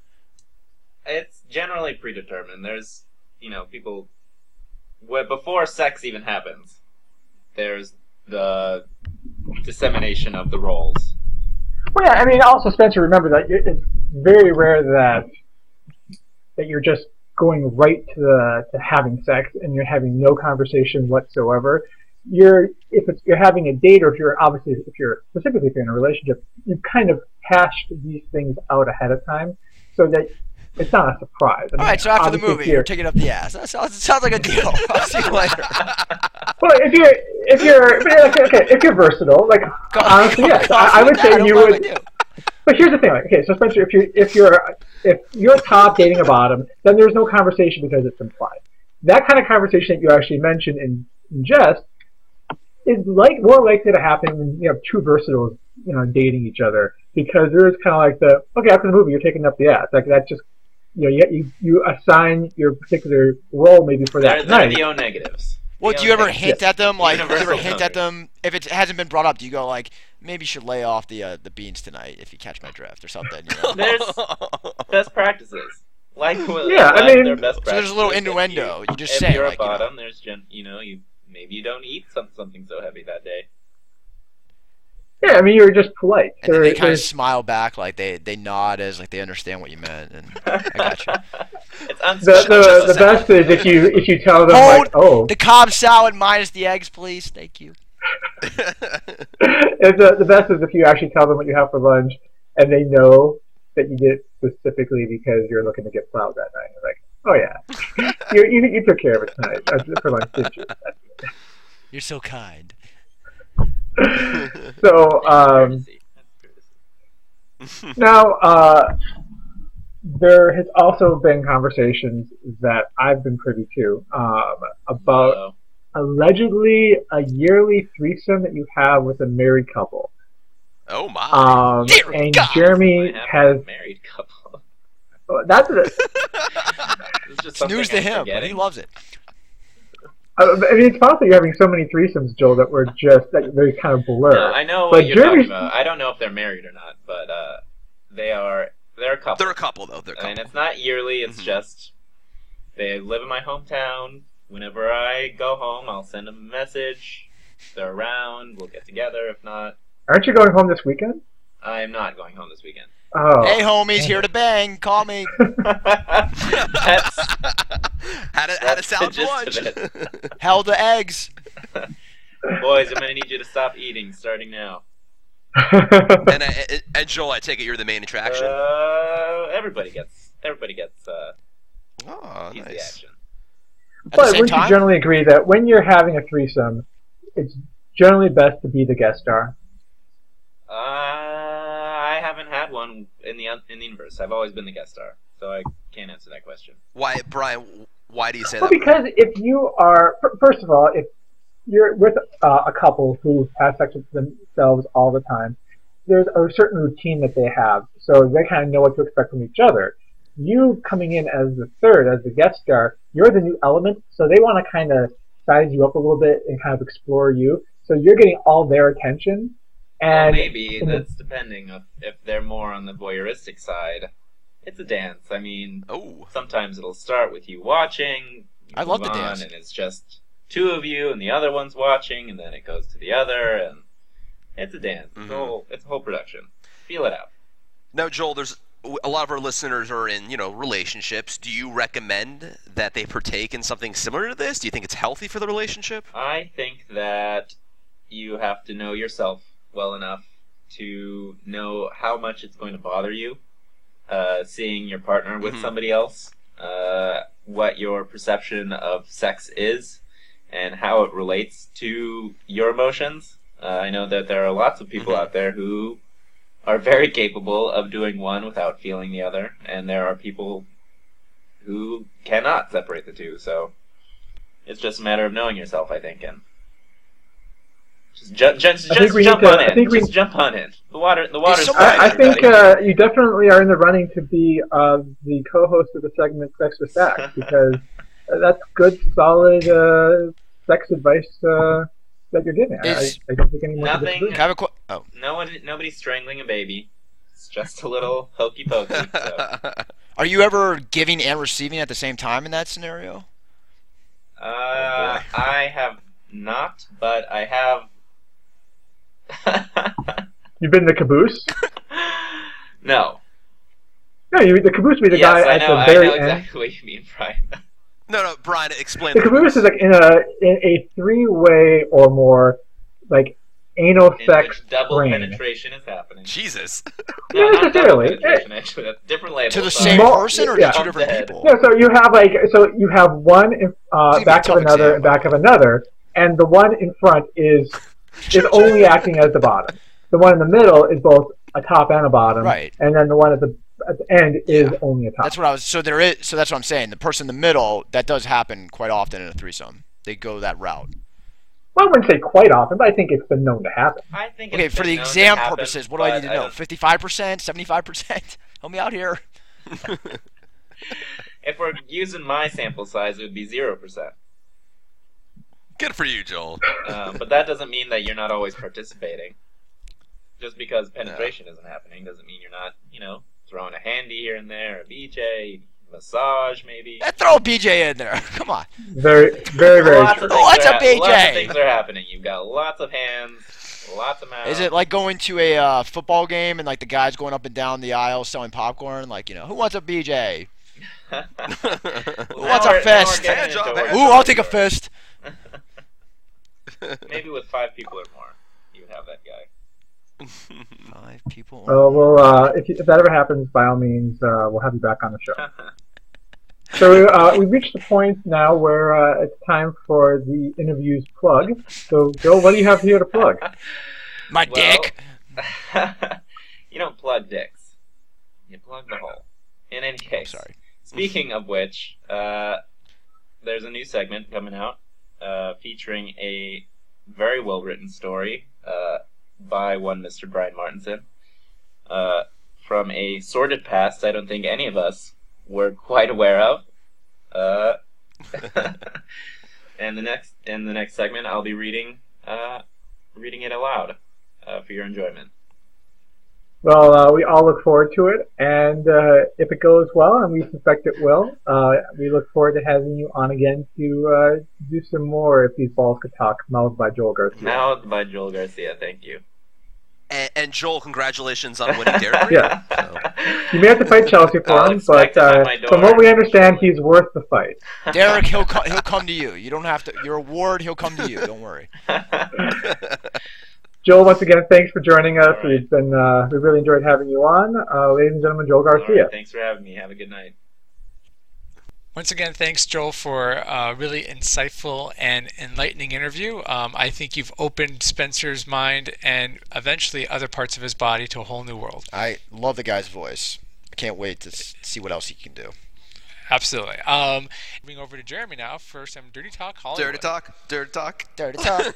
It's generally predetermined. There's, people before sex even happens. There's the dissemination of the roles. Well, yeah, I mean, also, Spencer, remember that it's very rare that you're just going right to having sex and you're having no conversation whatsoever. If you're having a date, or if you're specifically if you're in a relationship, you've kind of hashed these things out ahead of time so that it's not a surprise. I mean, All right, so after the obviously, movie, you're taking up the ass. That sounds like a deal. I'll see you later. Well, if you're versatile, like honestly, yes, I would say you would. But here's the thing, like, okay, so Spencer, if you're top dating a bottom, then there's no conversation because it's implied. That kind of conversation that you actually mentioned in jest is more likely to happen when you have two versatiles, dating each other, because there is kind of like after the movie you're taking up the ass, like that's just you assign your particular role maybe for that They're night. the O negatives. Well, do you ever hint at them? Like, Universal if it hasn't been brought up, do you go like, maybe you should lay off the beans tonight if you catch my drift or something? There's best practices. Like, Yeah, I mean, their best so there's a little practices. innuendo. You just if say, you're like, a bottom, there's maybe you don't eat something so heavy that day. Yeah, I mean you're just polite. and then they kind of There's- smile back, like they nod as like they understand what you meant, and I got you. It's the best is if you tell them Hold like, oh, the Cobb salad minus the eggs, please. Thank you. the best is if you actually tell them what you have for lunch and they know that you did it specifically because you're looking to get plowed that night. You're like, oh yeah, you took care of it tonight for lunch, didn't you? You're so kind. So Courtesy. That's courtesy. now, there has also been conversations that I've been privy to about Uh-oh. allegedly a yearly threesome that you have with a married couple. Oh my. Dear And God. Jeremy I have has a married couple. that's It's just It's something news to I'm him, but he forgetting. loves it. I mean, it's possible you're having so many threesomes, Joel, that we're just that they kind of blur. No, I know But what you're Jeremy's- talking about. I don't know if they're married or not, but they're a couple. They're a couple though. They're a couple. And it's not yearly. It's Mhm. just they live in my hometown. Whenever I go home, I'll send them a message. If they're around, we'll get together. If not, Aren't you going home this weekend? I'm not going home this weekend. Oh. Hey, homies, here to bang. Call me. That's had a that's salad the for gist lunch. of it. Hell to eggs. Boys, I'm gonna need you to stop eating starting now. and Joel, I take it you're the main attraction. Everybody gets Oh, easy nice. action. At the But same wouldn't you time, generally agree that when you're having a threesome, it's generally best to be the guest star? I haven't had one in the universe. I've always been the guest star, so I can't answer that question. Why, Brian? Why do you say Well, that? because if you are, first of all, if you're with a couple who has sex with themselves all the time, there's a certain routine that they have, so they kind of know what to expect from each other. You coming in as the third, as the guest star, you're the new element, so they want to kind of size you up a little bit and kind of explore you. So you're getting all their attention. Well, And maybe that's depending if they're more on the voyeuristic side. It's a dance. I mean, Oh, sometimes it'll start with you watching. You I love move the on, dance. and it's just two of you, and the other one's watching, and then it goes to the other, and it's a dance. It's a whole production. Feel it out. now, Joel. There's a lot of our listeners are in, relationships. Do you recommend that they partake in something similar to this? Do you think it's healthy for the relationship? I think that you have to know yourself well enough to know how much it's going to bother you seeing your partner with Mhm. somebody else, what your perception of sex is, and how it relates to your emotions. I know that there are lots of people Mhm. out there who are very capable of doing one without feeling the other, and there are people who cannot separate the two, so it's just a matter of knowing yourself, I think, and just I think we jump need to- on I in. think we- Just jump on in. The water's someone- fine. I think everybody. you definitely are in the running to be the co-host of the segment Sex with Dax, because that's good, solid sex advice that you're getting. I don't think anyone can Nothing- disagree. can I have a Nobody's strangling a baby. It's just a little hokey pokey. So. Are you ever giving and receiving at the same time in that scenario? I have not, but I have. You've been the caboose? No. No, the caboose would be the Yes, guy I at know. the I very know end. exactly what you mean, Brian. No, Brian, explain. The caboose is like in a three-way or more, like anal In sex which double ring. penetration is happening. Jesus. No, not double necessarily. penetration, actually. That's a different label. To the sorry. same Small- person or yeah. to two different Dead. people? Yeah, so you have one in, Give me back a of tough another and example. back of another, and the one in front is only acting as the bottom. The one in the middle is both a top and a bottom, Right. and then the one at the end is Yeah. only a top. That's what I was. So that's what I'm saying. The person in the middle, that does happen quite often in a threesome. They go that route. Well, I wouldn't say quite often, but I think it's been known to happen. I think Okay, it's for been the known to exam happen, purposes, what do I need to but know? don't- 55%, 75%? Help me out here. If we're using my sample size, it would be 0%. Good for you, Joel. But that doesn't mean that you're not always participating. Just because penetration isn't happening doesn't mean you're not, throwing a handy here and there, a BJ, massage maybe. Throw a BJ in there. Come on. Very, very, very Lots true. of things What's are a BJ? Lots of things are happening. You've got lots of hands, lots of mouths. Is it like going to a football game and like the guys going up and down the aisle selling popcorn? Like, who wants a BJ? Well, Who now wants a we're- now we're fist? getting Hand job, into hand words. Ooh, I'll take a fist. Maybe with 5 people or more, you would have that guy. 5 people. Well, if that ever happens, by all means, we'll have you back on the show. So we've reached the point now where it's time for the interview's plug. So, Joe, what do you have here to plug? My dick. You don't plug dicks. You plug the hole. In any case. Sorry. Speaking of which, there's a new segment coming out featuring a very well-written story by one Mr. Brian Martinson from a sordid past I don't think any of us were quite aware of. And the next segment, I'll be reading it aloud for your enjoyment. Well, we all look forward to it, and if it goes well, and we suspect it will, we look forward to having you on again to do some more If These Balls Could Talk, mouthed by Joel Garcia. Mouthed by Joel Garcia, thank you. And Joel, congratulations on winning Dairy Queen. Yeah. You may have to fight Chelsea for I'll him, but expect him at my door. from what we understand, he's worth the fight. Derek, he'll come to you. You don't have to. Your award, he'll come to you. Don't worry. Joel, once again, thanks for joining us. All right. We've been we really enjoyed having you on. Ladies and gentlemen, Joel All Garcia. right, thanks for having me. Have a good night. Once again, thanks, Joel, for a really insightful and enlightening interview. I think you've opened Spencer's mind and eventually other parts of his body to a whole new world. I love the guy's voice. I can't wait to see what else he can do. Absolutely. Moving over to Jeremy now for some Dirty Talk Hollywood. Dirty talk. Dirty talk.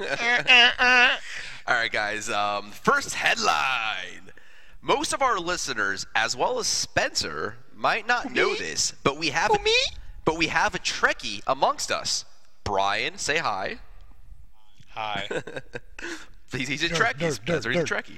All right, guys. First headline. Most of our listeners, as well as Spencer, might not know this, but we have a Trekkie amongst us. Brian, say hi. Hi. He's a Trekkie. Spencer, he's a Trekkie.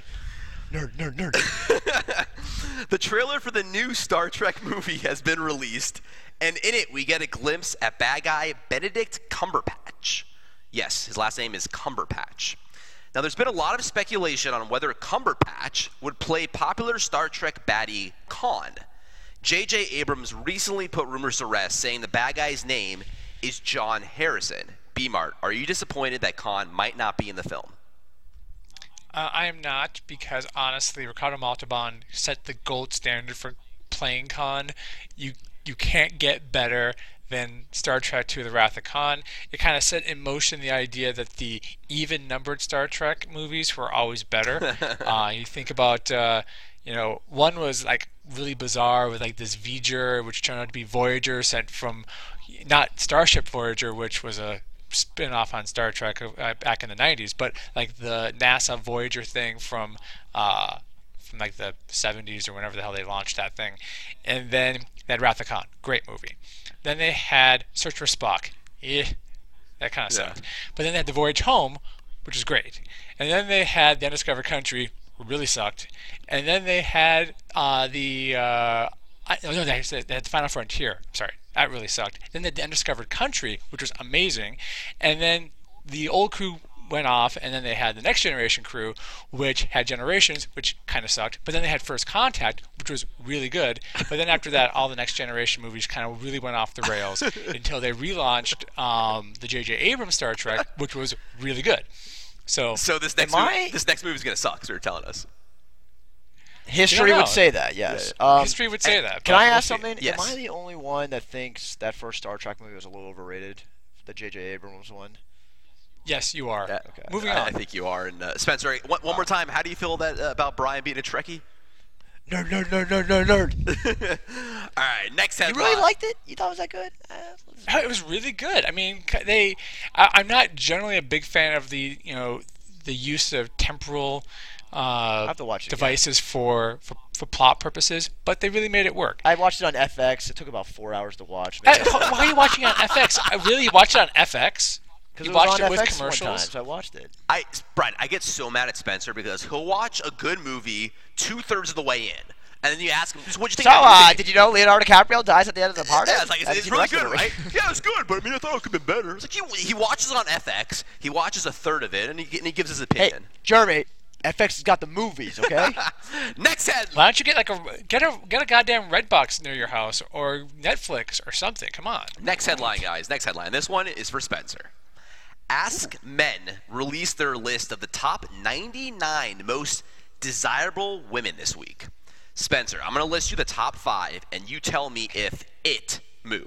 Nerd. The trailer for the new Star Trek movie has been released, and in it we get a glimpse at bad guy Benedict Cumberbatch. Yes, his last name is Cumberbatch. Now, there's been a lot of speculation on whether Cumberbatch would play popular Star Trek baddie Khan. J.J. Abrams recently put rumors to rest, saying the bad guy's name is John Harrison. B-Mart, are you disappointed that Khan might not be in the film? I am not, because honestly, Ricardo Montalban set the gold standard for playing Khan. You can't get better than Star Trek II: The Wrath of Khan. It kind of set in motion the idea that the even-numbered Star Trek movies were always better. You think about, one was like really bizarre with like this V'ger, which turned out to be Voyager, sent from not Starship Voyager, which was a spin-off on Star Trek back in the 90s, but like the NASA Voyager thing from like the 70s or whenever the hell they launched that thing. And then they had Wrath of Khan, great movie. Then they had Search for Spock, that kind of sucked. But then they had The Voyage Home, which was great. And then they had The Undiscovered Country, who really sucked. And then they had they had The Final Frontier. Sorry, that really sucked. Then they had The Undiscovered Country, which was amazing. And then the old crew went off, and then they had the Next Generation crew, which had Generations, which kind of sucked. But then they had First Contact, which was really good. But then after that, all the Next Generation movies kind of really went off the rails until they relaunched the J.J. Abrams Star Trek, which was really good. So this next movie is going to suck, so you're telling us. History would say that, yes. History would say that. Can I ask something? Yes. Am I the only one that thinks that first Star Trek movie was a little overrated? The J.J. Abrams one? Yes, you are. Okay. Moving on. I think you are. And Spencer, one more time, how do you feel about Brian being a Trekkie? Nerd. All right, next headline. You really liked it? You thought it was that good? It was really good. I mean, I'm not generally a big fan of the use of temporal have to watch it devices for plot purposes, but they really made it work. I watched it on FX. It took about 4 hours to watch. Why are you watching it on FX? Really, you watched it on FX? Because You it was watched on it with FX commercials? one time, so I watched it. Brian, I get so mad at Spencer because he'll watch a good movie 2/3 of the way in, and then you ask him, "What'd you think?" So, did you know Leonardo DiCaprio dies at the end of the party? Yeah, it's really good, right? Yeah, it's good, but I mean, I thought it could have been better. It's like he watches on FX, he watches a third of it, and he gives his Hey, opinion. Jeremy, FX has got the movies, okay? Next headline. Why don't you get get a goddamn Redbox near your house or Netflix or something? Come on. Next headline, guys. Next headline. This one is for Spencer. Ask Men released their list of the top 99 most desirable women this week. Spencer, I'm going to list you the top 5, and you tell me if it moved.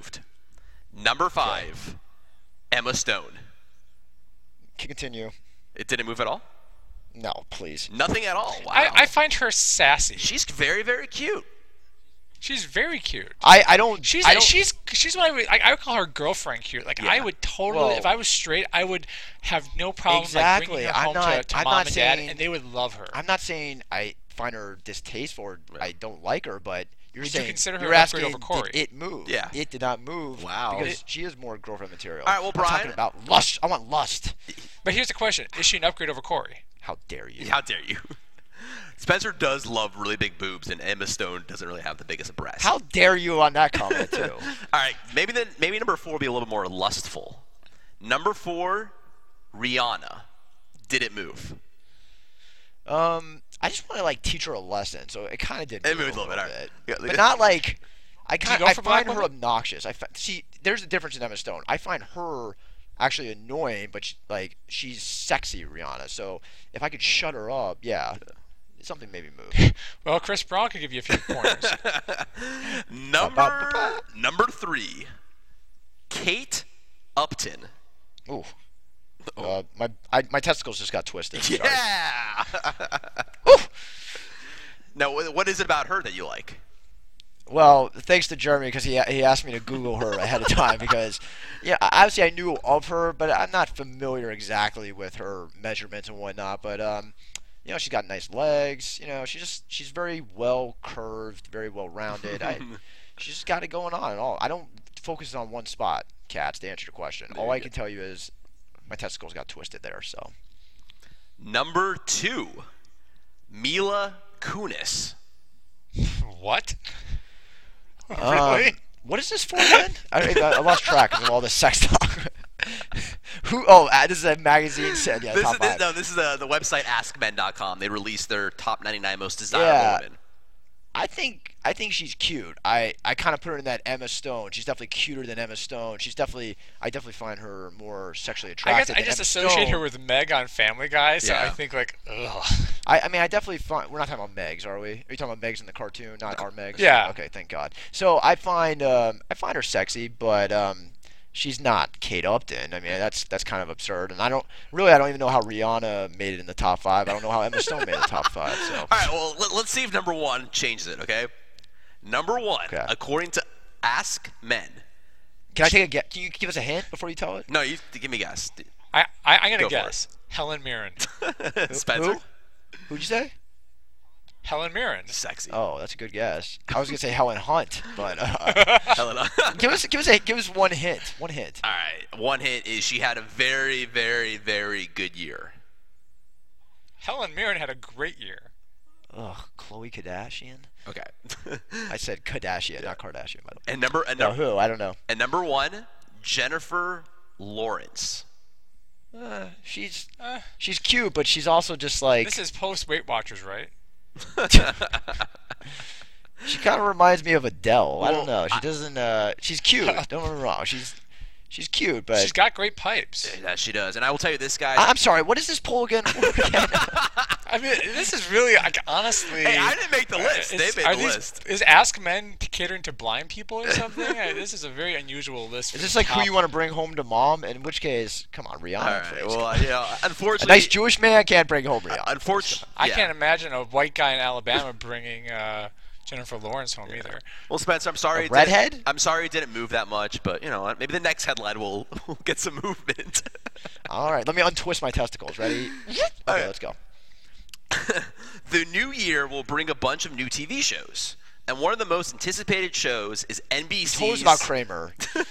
Number 5, Emma Stone. Continue. It didn't move at all? No, please. Nothing at all. Wow. I find her sassy. She's very, very cute. She's very cute. I don't. She's I don't, she's what I would call her girlfriend cute. Like I would totally, if I was straight, I would have no problem like bringing her home to mom and dad, and they would love her. I'm not saying I find her distasteful or I don't like her, but you're saying you consider her you're an asking upgrade over Corey. did it move? Yeah. It did not move. Wow. Because she is more girlfriend material. All right, well, Brian. I'm talking about lust. I want lust. But here's the question: is she an upgrade over Corey? How dare you? How dare you? Spencer does love really big boobs, and Emma Stone doesn't really have the biggest breasts. How dare you on that comment too? All right, maybe number 4 will be a little more lustful. Number 4, Rihanna. Did it move? I just want to like teach her a lesson, so it kind of did. It moved a little bit, all right. Yeah, but not like. I for black find her women? obnoxious. See, there's a difference in Emma Stone. I find her actually annoying, but she's sexy, Rihanna. So if I could shut her up, yeah, something maybe move. Well, Chris Brown could give you a few pointers. Number 3, Kate Upton. Ooh. My testicles just got twisted. Sorry. Yeah. Now, what is it about her that you like? Well, thanks to Jeremy because he asked me to Google her ahead of time because, yeah, obviously I knew of her, but I'm not familiar exactly with her measurements and whatnot. But you know, she's got nice legs. You know, she's very well curved, very well rounded. She's just got it going on and all. I don't focus on one spot, Cats, to answer your question. All I can tell you is my testicles got twisted there. So. Number 2, Mila Kunis. What? Really? What is this for again? I lost track of all this sex talk. Who? Oh, this is a magazine said. Yeah, top 5. This is the website AskMen.com. They released their top 99 most desirable women. I think she's cute. I kind of put her in that Emma Stone. She's definitely cuter than Emma Stone. I definitely find her more sexually attractive. I just associate her with Meg on Family Guy, so I think like, ugh. I mean, I definitely find we're not talking about Megs, are we? Are you talking about Megs in the cartoon, not our Megs? Yeah. Okay, thank God. So I find her sexy, but she's not Kate Upton. I mean, that's kind of absurd. And I don't even know how Rihanna made it in the top 5. I don't know how Emma Stone made the top 5. So. All right, well, let's see if number 1 changes it, okay? Number 1, according to Ask Men. Can I take a guess? Can you give us a hint before you tell it? No, you give me a guess. I'm going to guess. Helen Mirren. Spencer? Who'd you say? Helen Mirren. Sexy. Oh, that's a good guess. I was gonna say Helen Hunt, but Helen Hunt. give us one hint. One hint. All right. One hint is she had a very, very, very good year. Helen Mirren had a great year. Ugh, Khloe Kardashian. Okay. I said Kardashian, not Kardashian, by the way. And number who? I don't know. And number 1, Jennifer Lawrence. She's cute, but she's also just like. This is post Weight Watchers, right? She kind of reminds me of Adele. I don't know. She doesn't. She's cute. Don't get me wrong. She's cute, but she's got great pipes. Yeah, she does. And I will tell you this, guys. I'm sorry. What is this poll again? I mean, this is really like honestly. Hey, I didn't make the list. They made the list. Is Ask Men catering to blind people or something? This is a very unusual list. Is this like who you want to bring home to mom? In which case, come on, Rihanna. All right. Well, unfortunately, a nice Jewish man can't bring home Rihanna. Unfortunately, I can't imagine a white guy in Alabama bringing Jennifer Lawrence home either. Well, Spencer, I'm sorry. Redhead? I'm sorry it didn't move that much, but you know what? Maybe the next headline will get some movement. All right, let me untwist my testicles. Ready? Okay, let's go. The new year will bring a bunch of new TV shows, and one of the most anticipated shows is NBC's. You told us about Kramer.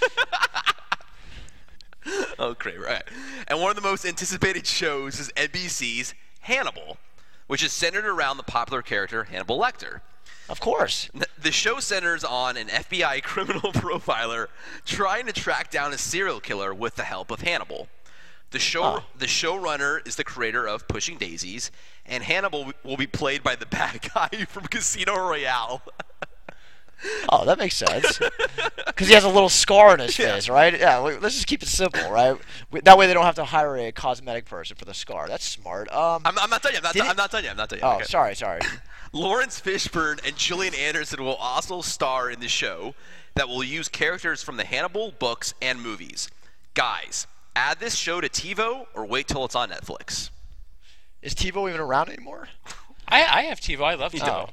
Oh, Kramer! Right. And one of the most anticipated shows is NBC's Hannibal, which is centered around the popular character Hannibal Lecter. Of course. The show centers on an FBI criminal profiler trying to track down a serial killer with the help of Hannibal. The showrunner is the creator of Pushing Daisies, and Hannibal will be played by the bad guy from Casino Royale. Oh, that makes sense. Because he has a little scar on his face, right? Yeah, let's just keep it simple, right? That way they don't have to hire a cosmetic person for the scar. That's smart. I'm not done yet. I'm not done yet. Oh, Okay. sorry. Lawrence Fishburne and Gillian Anderson will also star in the show that will use characters from the Hannibal books and movies. Guys, add this show to TiVo or wait till it's on Netflix. Is TiVo even around anymore? I have TiVo. I love TiVo.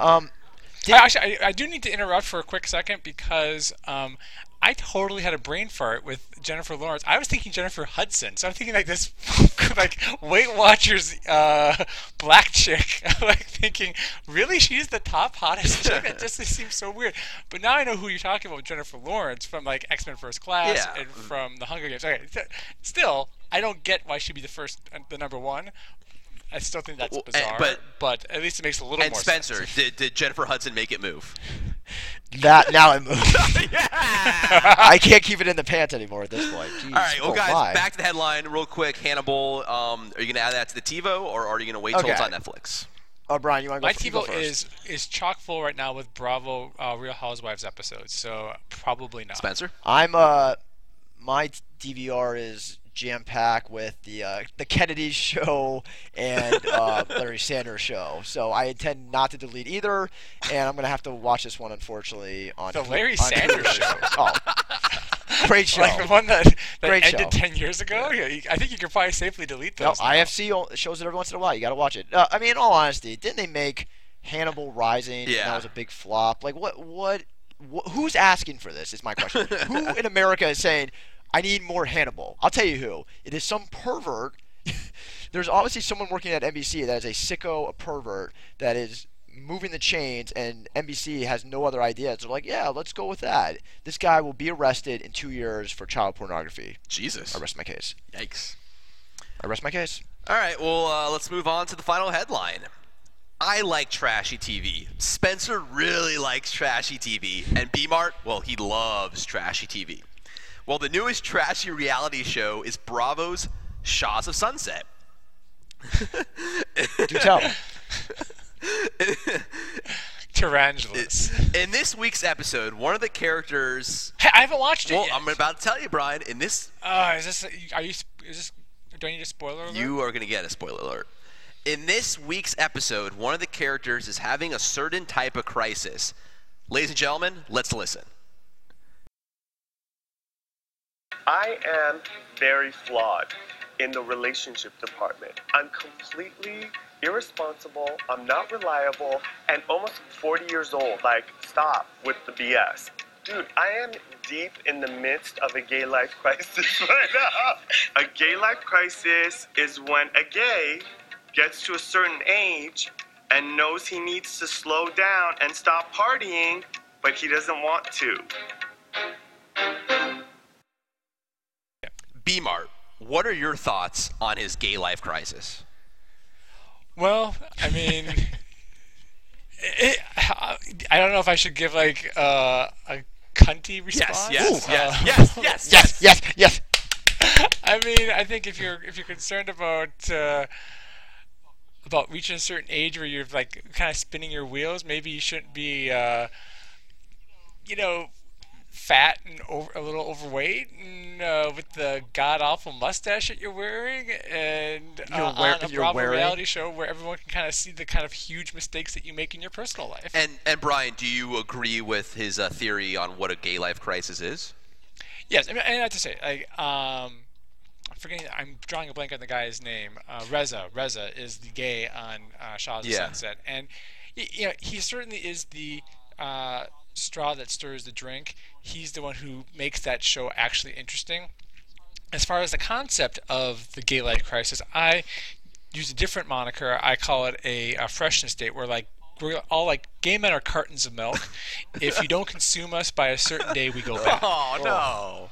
I do need to interrupt for a quick second because I totally had a brain fart with Jennifer Lawrence. I was thinking Jennifer Hudson, so I'm thinking like this, like Weight Watchers black chick. Like thinking, really, she's the top hottest chick? That just seems so weird. But now I know who you're talking about with Jennifer Lawrence from like X-Men First Class and from The Hunger Games. Okay, still, I don't get why she'd be the number one. I still think that's bizarre, but at least it makes a little more sense. And Spencer, did Jennifer Hudson make it move? Now it moved. I can't keep it in the pants anymore at this point. Jeez. All right, well, guys, back to the headline real quick. Hannibal, are you going to add that to the TiVo, or are you going to wait till it's on Netflix? Oh, Brian, you want to go My TiVo is chock full right now with Bravo Real Housewives episodes, so probably not. Spencer? My DVR is jam-packed with the Kennedy show and Larry Sanders show. So I intend not to delete either, and I'm going to have to watch this one, unfortunately, on the Larry Sanders show. Oh, great show. Like the one that great ended show. 10 years ago? Yeah, I think you can probably safely delete those. No, IFC shows it every once in a while. You got to watch it. I mean, in all honesty, didn't they make Hannibal Rising? Yeah. And that was a big flop. Like, who's asking for this is my question. Who in America is saying, I need more Hannibal? I'll tell you who. It is some pervert. There's obviously someone working at NBC that is a sicko, a pervert, that is moving the chains, and NBC has no other ideas. They're like, yeah, let's go with that. This guy will be arrested in 2 years for child pornography. Jesus. I rest my case. Yikes. I rest my case. All right, well, let's move on to the final headline. I like trashy TV. Spencer really likes trashy TV. And B-Mart, well, he loves trashy TV. Well, the newest trashy reality show is Bravo's Shahs of Sunset. Do tell. Tarantulas. In this week's episode, one of the characters... Hey, I haven't watched it yet. I'm about to tell you, Brian. In this... do I need a spoiler alert? You are going to get a spoiler alert. In this week's episode, one of the characters is having a certain type of crisis. Ladies and gentlemen, let's listen. I am very flawed in the relationship department. I'm completely irresponsible, I'm not reliable, and almost 40 years old. Like, stop with the BS. Dude, I am deep in the midst of a gay life crisis right now. A gay life crisis is when a gay gets to a certain age and knows he needs to slow down and stop partying, but he doesn't want to. B-Mart, what are your thoughts on his gay life crisis? Well, I mean, I don't know if I should give like a cunty response. Yes. I mean, I think if you're concerned about reaching a certain age where you're like kind of spinning your wheels, maybe you shouldn't be, fat and a little overweight, and with the god awful mustache that you're wearing, and on a Bravo reality show where everyone can kind of see the kind of huge mistakes that you make in your personal life. And Brian, do you agree with his theory on what a gay life crisis is? Yes, I mean, I have to say, like, I'm drawing a blank on the guy's name. Reza is the gay on Shahs of Sunset, and he certainly is the straw that stirs the drink. He's the one who makes that show actually interesting. As far as the concept of the gay life crisis, I use a different moniker. I call it a freshness date, where we're all like gay men are cartons of milk. If you don't consume us by a certain day, we go bad. Oh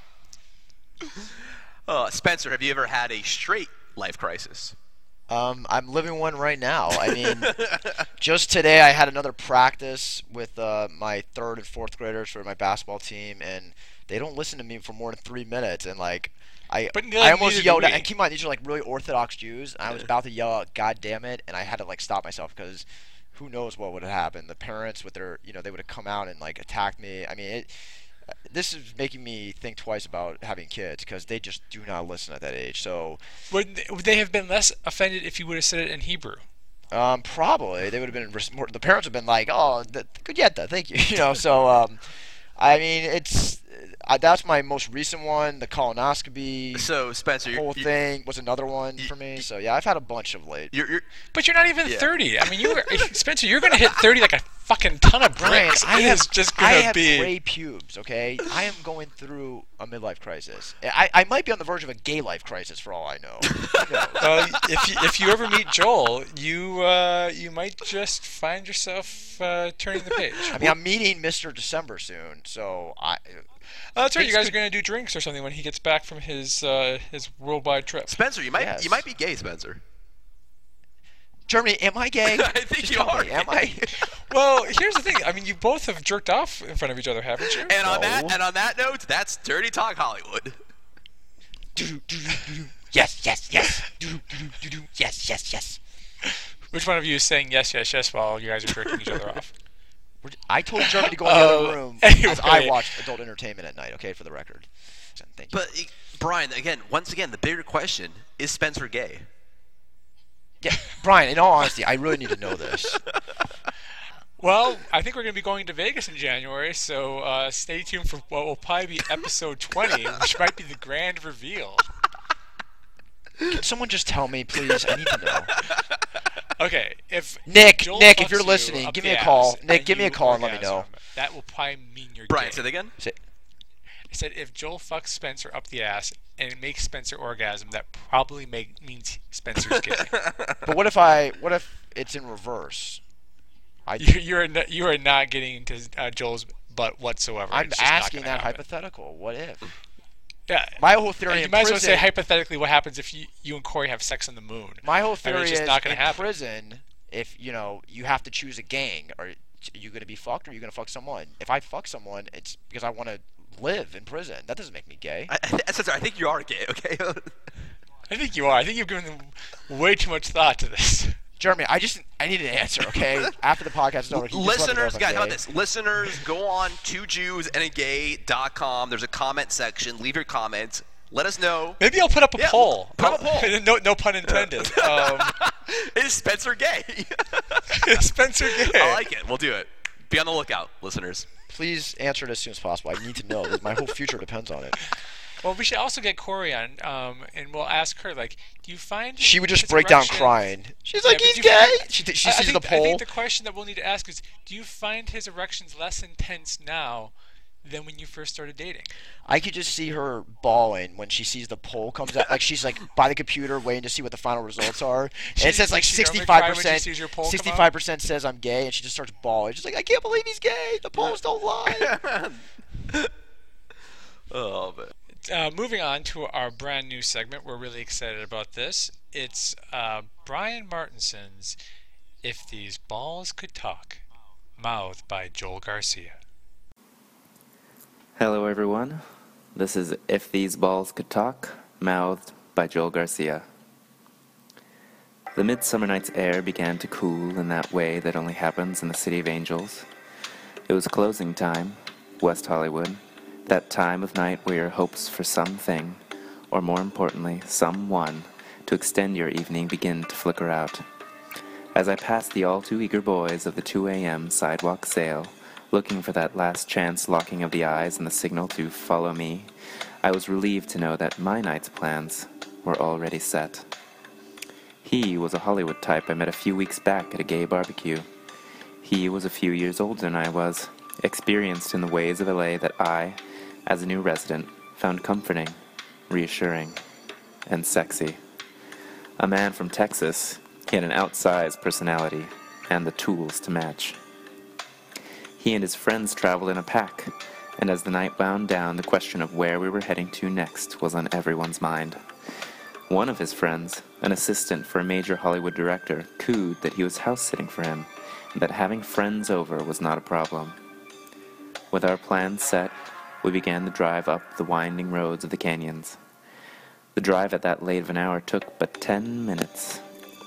no. Spencer, have you ever had a straight life crisis? I'm living one right now. I mean, just today I had another practice with my third and fourth graders for my basketball team, and they don't listen to me for more than 3 minutes. And like, I almost yelled out. And keep in mind, these are like really Orthodox Jews. And I was about to yell out, "God damn it!" And I had to like stop myself because who knows what would have happened. The parents with their, they would have come out and like attacked me. I mean, this is making me think twice about having kids because they just do not listen at that age. So would they have been less offended if you would have said it in Hebrew? Probably they would have been more. The parents would have been like, "Oh, good yeta, thank you." So I mean, that's my most recent one. The colonoscopy. So Spencer, whole thing was another one for me. So yeah, I've had a bunch of late. But you're not even 30. I mean, Spencer, you're gonna hit 30 like a fucking ton of bricks. I have gray pubes. Okay, I am going through a midlife crisis. I might be on the verge of a gay life crisis for all I know. If you ever meet Joel, you might just find yourself turning the page. I mean, I'm meeting Mr. December soon, so that's right. You guys are going to do drinks or something when he gets back from his worldwide trip. Spencer, you might be gay, Spencer. Germany, am I gay? I think you are. Am I? Well, here's the thing. I mean, you both have jerked off in front of each other, haven't you? And on that note, that's Dirty Talk Hollywood. Yes. Yes. Which one of you is saying yes while you guys are jerking each other off? I told Jeremy to go in the other room as I watched adult entertainment at night, okay, for the record. Thank you. But, Brian, once again, the bigger question, is Spencer gay? Yeah, Brian, in all honesty, I really need to know this. Well, I think we're going to be going to Vegas in January, so stay tuned for what will probably be episode 20, which might be the grand reveal. Can someone just tell me, please? I need to know. Okay, if Nick, Joel if you're fucks listening, you give up me a the call. ass Nick, give me a call and let me know. That will probably mean you're Brian, gay. say that again? I said if Joel fucks Spencer up the ass and it makes Spencer orgasm, that probably means Spencer's gay. But what if it's in reverse? You are not getting into Joel's butt whatsoever. I'm asking that hypothetical. What if? Yeah. My whole theory you might as well say hypothetically what happens if you and Corey have sex on the moon. My whole theory is not gonna in happen. prison, if you have to choose a gang, are you going to be fucked or are you going to fuck someone? If I fuck someone, it's because I want to live in prison. That doesn't make me gay. I think you are gay, okay? I think you are. I think you've given way too much thought to this. Jeremy, I need an answer, okay? After the podcast is over, listeners, guys, how about this? Listeners, go on twojewsandagay.com. There's a comment section. Leave your comments. Let us know. Maybe I'll put up a poll. Put up a poll. No pun intended. Is Spencer gay? Is Spencer gay? I like it. We'll do it. Be on the lookout, listeners. Please answer it as soon as possible. I need to know. My whole future depends on it. Well, we should also get Corey on, and we'll ask her, like, do you find... She would just break down crying. She's like, he's gay! She sees the poll. I think the question that we'll need to ask is, do you find his erections less intense now than when you first started dating? I could just see her bawling when she sees the poll comes out. Like, she's, like, by the computer waiting to see what the final results are. And it says, like, 65%. 65% says I'm gay, and she just starts bawling. She's like, I can't believe he's gay! The polls don't lie! Oh, man. Moving on to our brand new segment. We're really excited about this. It's Brian Martinson's If These Balls Could Talk, mouthed by Joel Garcia. Hello everyone. This is If These Balls Could Talk, mouthed by Joel Garcia. The midsummer night's air began to cool in that way that only happens in the City of Angels. It was closing time, West Hollywood. That time of night where your hopes for something, or more importantly, someone, to extend your evening begin to flicker out. As I passed the all-too-eager boys of the 2 a.m. sidewalk sale, looking for that last chance locking of the eyes and the signal to follow me, I was relieved to know that my night's plans were already set. He was a Hollywood type I met a few weeks back at a gay barbecue. He was a few years older than I was, experienced in the ways of LA that I, as a new resident, found comforting, reassuring, and sexy. A man from Texas, he had an outsized personality and the tools to match. He and his friends traveled in a pack, and as the night wound down, the question of where we were heading to next was on everyone's mind. One of his friends, an assistant for a major Hollywood director, cooed that he was house-sitting for him, and that having friends over was not a problem. With our plans set, we began the drive up the winding roads of the canyons. The drive at that late of an hour took but 10 minutes.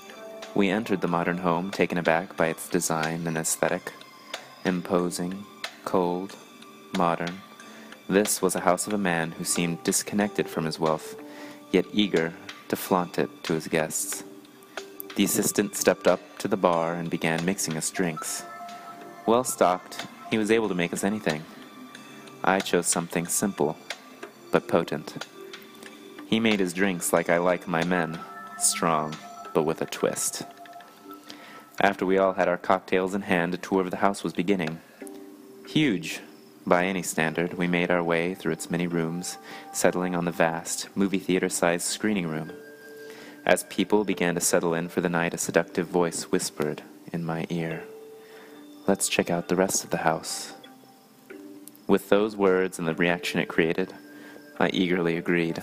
We entered the modern home, taken aback by its design and aesthetic. Imposing, cold, modern. This was a house of a man who seemed disconnected from his wealth, yet eager to flaunt it to his guests. The assistant stepped up to the bar and began mixing us drinks. Well stocked, he was able to make us anything. I chose something simple, but potent. He made his drinks like I like my men, strong, but with a twist. After we all had our cocktails in hand, a tour of the house was beginning. Huge, by any standard, we made our way through its many rooms, settling on the vast, movie theater-sized screening room. As people began to settle in for the night, a seductive voice whispered in my ear, "Let's check out the rest of the house." With those words and the reaction it created, I eagerly agreed.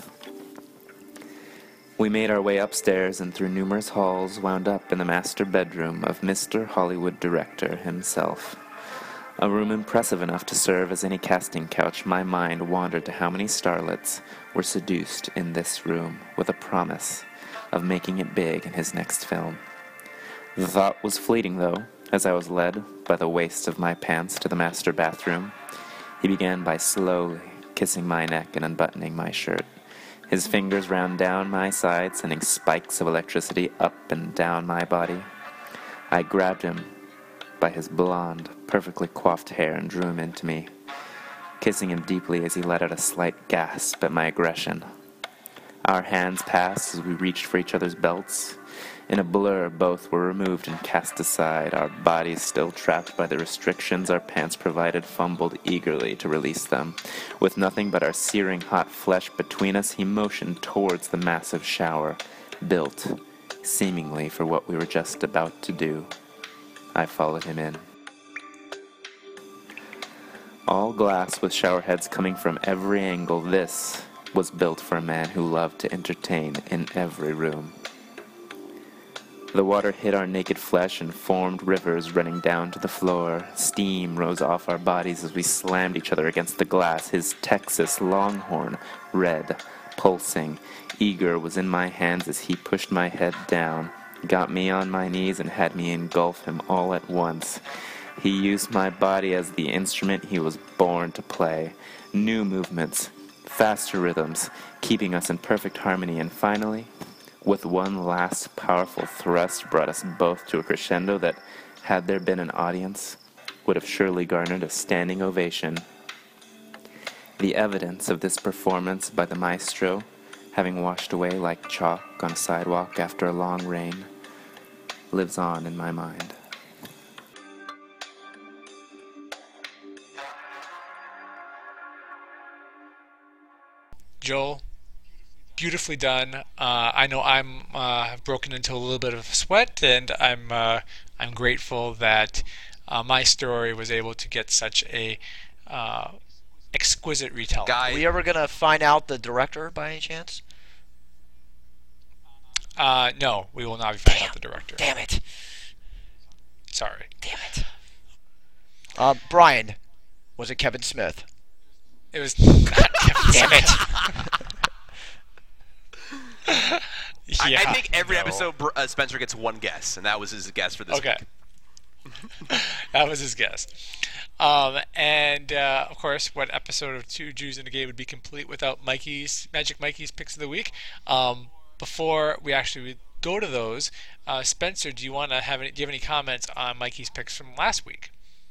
We made our way upstairs and through numerous halls, wound up in the master bedroom of Mr. Hollywood director himself. A room impressive enough to serve as any casting couch. My mind wandered to how many starlets were seduced in this room with a promise of making it big in his next film. The thought was fleeting, though, as I was led by the waist of my pants to the master bathroom. He began by slowly kissing my neck and unbuttoning my shirt. His fingers ran down my side, sending spikes of electricity up and down my body. I grabbed him by his blonde, perfectly coiffed hair and drew him into me, kissing him deeply as he let out a slight gasp at my aggression. Our hands passed as we reached for each other's belts. In a blur, both were removed and cast aside, our bodies still trapped by the restrictions our pants provided, fumbled eagerly to release them. With nothing but our searing hot flesh between us, he motioned towards the massive shower, built, seemingly, for what we were just about to do. I followed him in. All glass with shower heads coming from every angle, this was built for a man who loved to entertain in every room. The water hit our naked flesh and formed rivers running down to the floor. Steam rose off our bodies as we slammed each other against the glass. His Texas Longhorn, red, pulsing, eager, was in my hands as he pushed my head down, got me on my knees, and had me engulf him all at once. He used my body as the instrument he was born to play. New movements, faster rhythms, keeping us in perfect harmony, and finally, with one last powerful thrust, brought us both to a crescendo that, had there been an audience, would have surely garnered a standing ovation. The evidence of this performance by the maestro, having washed away like chalk on a sidewalk after a long rain, lives on in my mind. Joel, beautifully done. I know I'm have broken into a little bit of sweat, and I'm grateful that my story was able to get such a exquisite retelling. Are we ever gonna find out the director by any chance? No, we will not be finding out the director. Damn it! Sorry. Damn it. Brian, was it Kevin Smith? It was not Kevin Damn it! Yeah, I think every episode Spencer gets one guess, and that was his guess for this week. That was his guess. And of course, what episode of Two Jews and a Gay would be complete without Magic Mikey's picks of the week? Before we actually go to those, Spencer, do you have any comments on Mikey's picks from last week?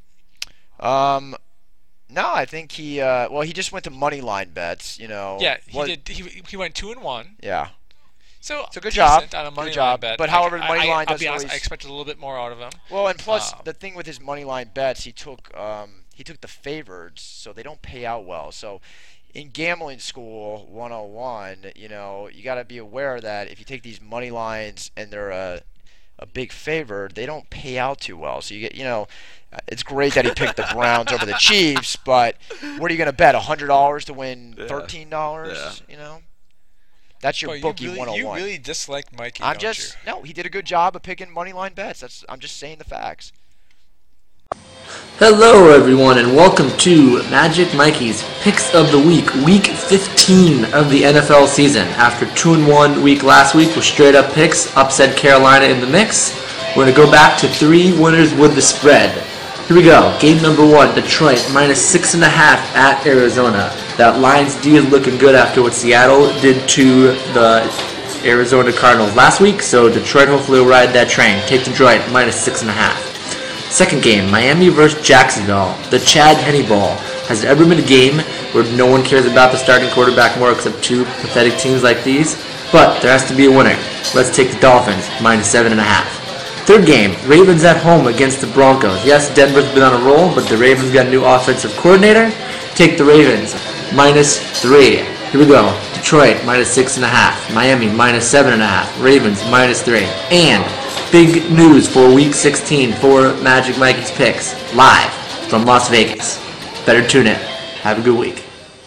No, I think he just went to money line bets, you know. Yeah, he did. He went 2-1. Yeah. So good job. On a money good job. line bet. But however, the money line I'll be doesn't honest, always... I expected a little bit more out of him. Well, and plus the thing with his money line bets, he took the favorites, so they don't pay out well. So in gambling school 101, you know, you got to be aware that if you take these money lines and they're a big favor, they don't pay out too well. So you get, you know, it's great that he picked the Browns over the Chiefs, but what are you going to bet? $100 to win $13? Yeah. You know, that's your bookie 101. You really dislike Mikey. No, he did a good job of picking money line bets. I'm just saying the facts. Hello, everyone, and welcome to Magic Mikey's Picks of the Week, Week 15 of the NFL season. After 2-1 week last week with straight-up picks, upset Carolina in the mix, we're going to go back to 3 winners with the spread. Here we go. Game number 1, Detroit, -6.5 at Arizona. That Lions D is looking good after what Seattle did to the Arizona Cardinals last week, so Detroit hopefully will ride that train. Take Detroit, -6.5. Second game, Miami versus Jacksonville. The Chad Henne Bowl. Has there ever been a game where no one cares about the starting quarterback more except 2 pathetic teams like these? But there has to be a winner. Let's take the Dolphins, -7.5. Third game, Ravens at home against the Broncos. Yes, Denver's been on a roll, but the Ravens got a new offensive coordinator. Take the Ravens, -3. Here we go. Detroit, -6.5. Miami, -7.5. Ravens, -3. And big news for Week 16 for Magic Mikey's Picks, live from Las Vegas. Better tune in. Have a good week.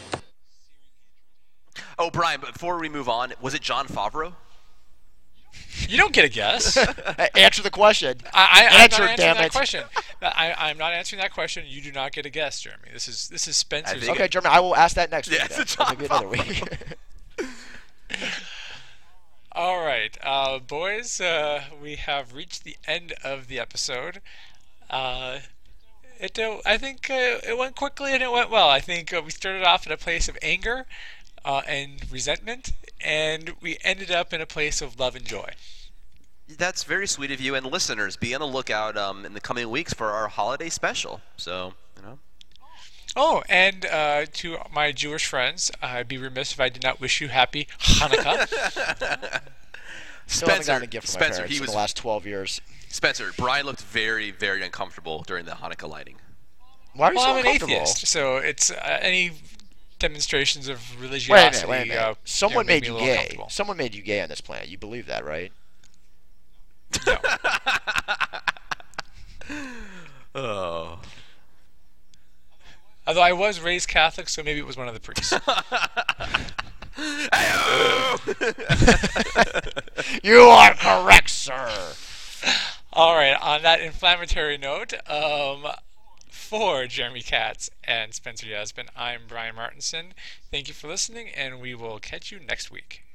Oh, Brian, but before we move on, was it John Favreau? You don't get a guess. Answer the question. I'm not Answer, answering damn that it. question. I'm not answering that question. You do not get a guess, Jeremy. This is Spencer's. Okay, Jeremy, I will ask that next week. Yeah, Then. it's John Maybe another week. All right, boys, we have reached the end of the episode. I think it went quickly and it went well. I think we started off in a place of anger and resentment, and we ended up in a place of love and joy. That's very sweet of you. And listeners, be on the lookout in the coming weeks for our holiday special. So, you know. Oh, and to my Jewish friends, I'd be remiss if I did not wish you happy Hanukkah. Still haven't gotten a gift from my Spencer, parents in the last 12 years. Spencer, Brian looked very, very uncomfortable during the Hanukkah lighting. Why are you Well, so I'm an uncomfortable? atheist, so it's any demonstrations of religiosity. Wait a minute. Someone make made me you a little gay. uncomfortable. Someone made you gay on this planet. You believe that, right? No. Oh. Although I was raised Catholic, so maybe it was one of the priests. You are correct, sir. All right, on that inflammatory note, for Jeremy Katz and Spencer Yasmin, I'm Brian Martinson. Thank you for listening, and we will catch you next week.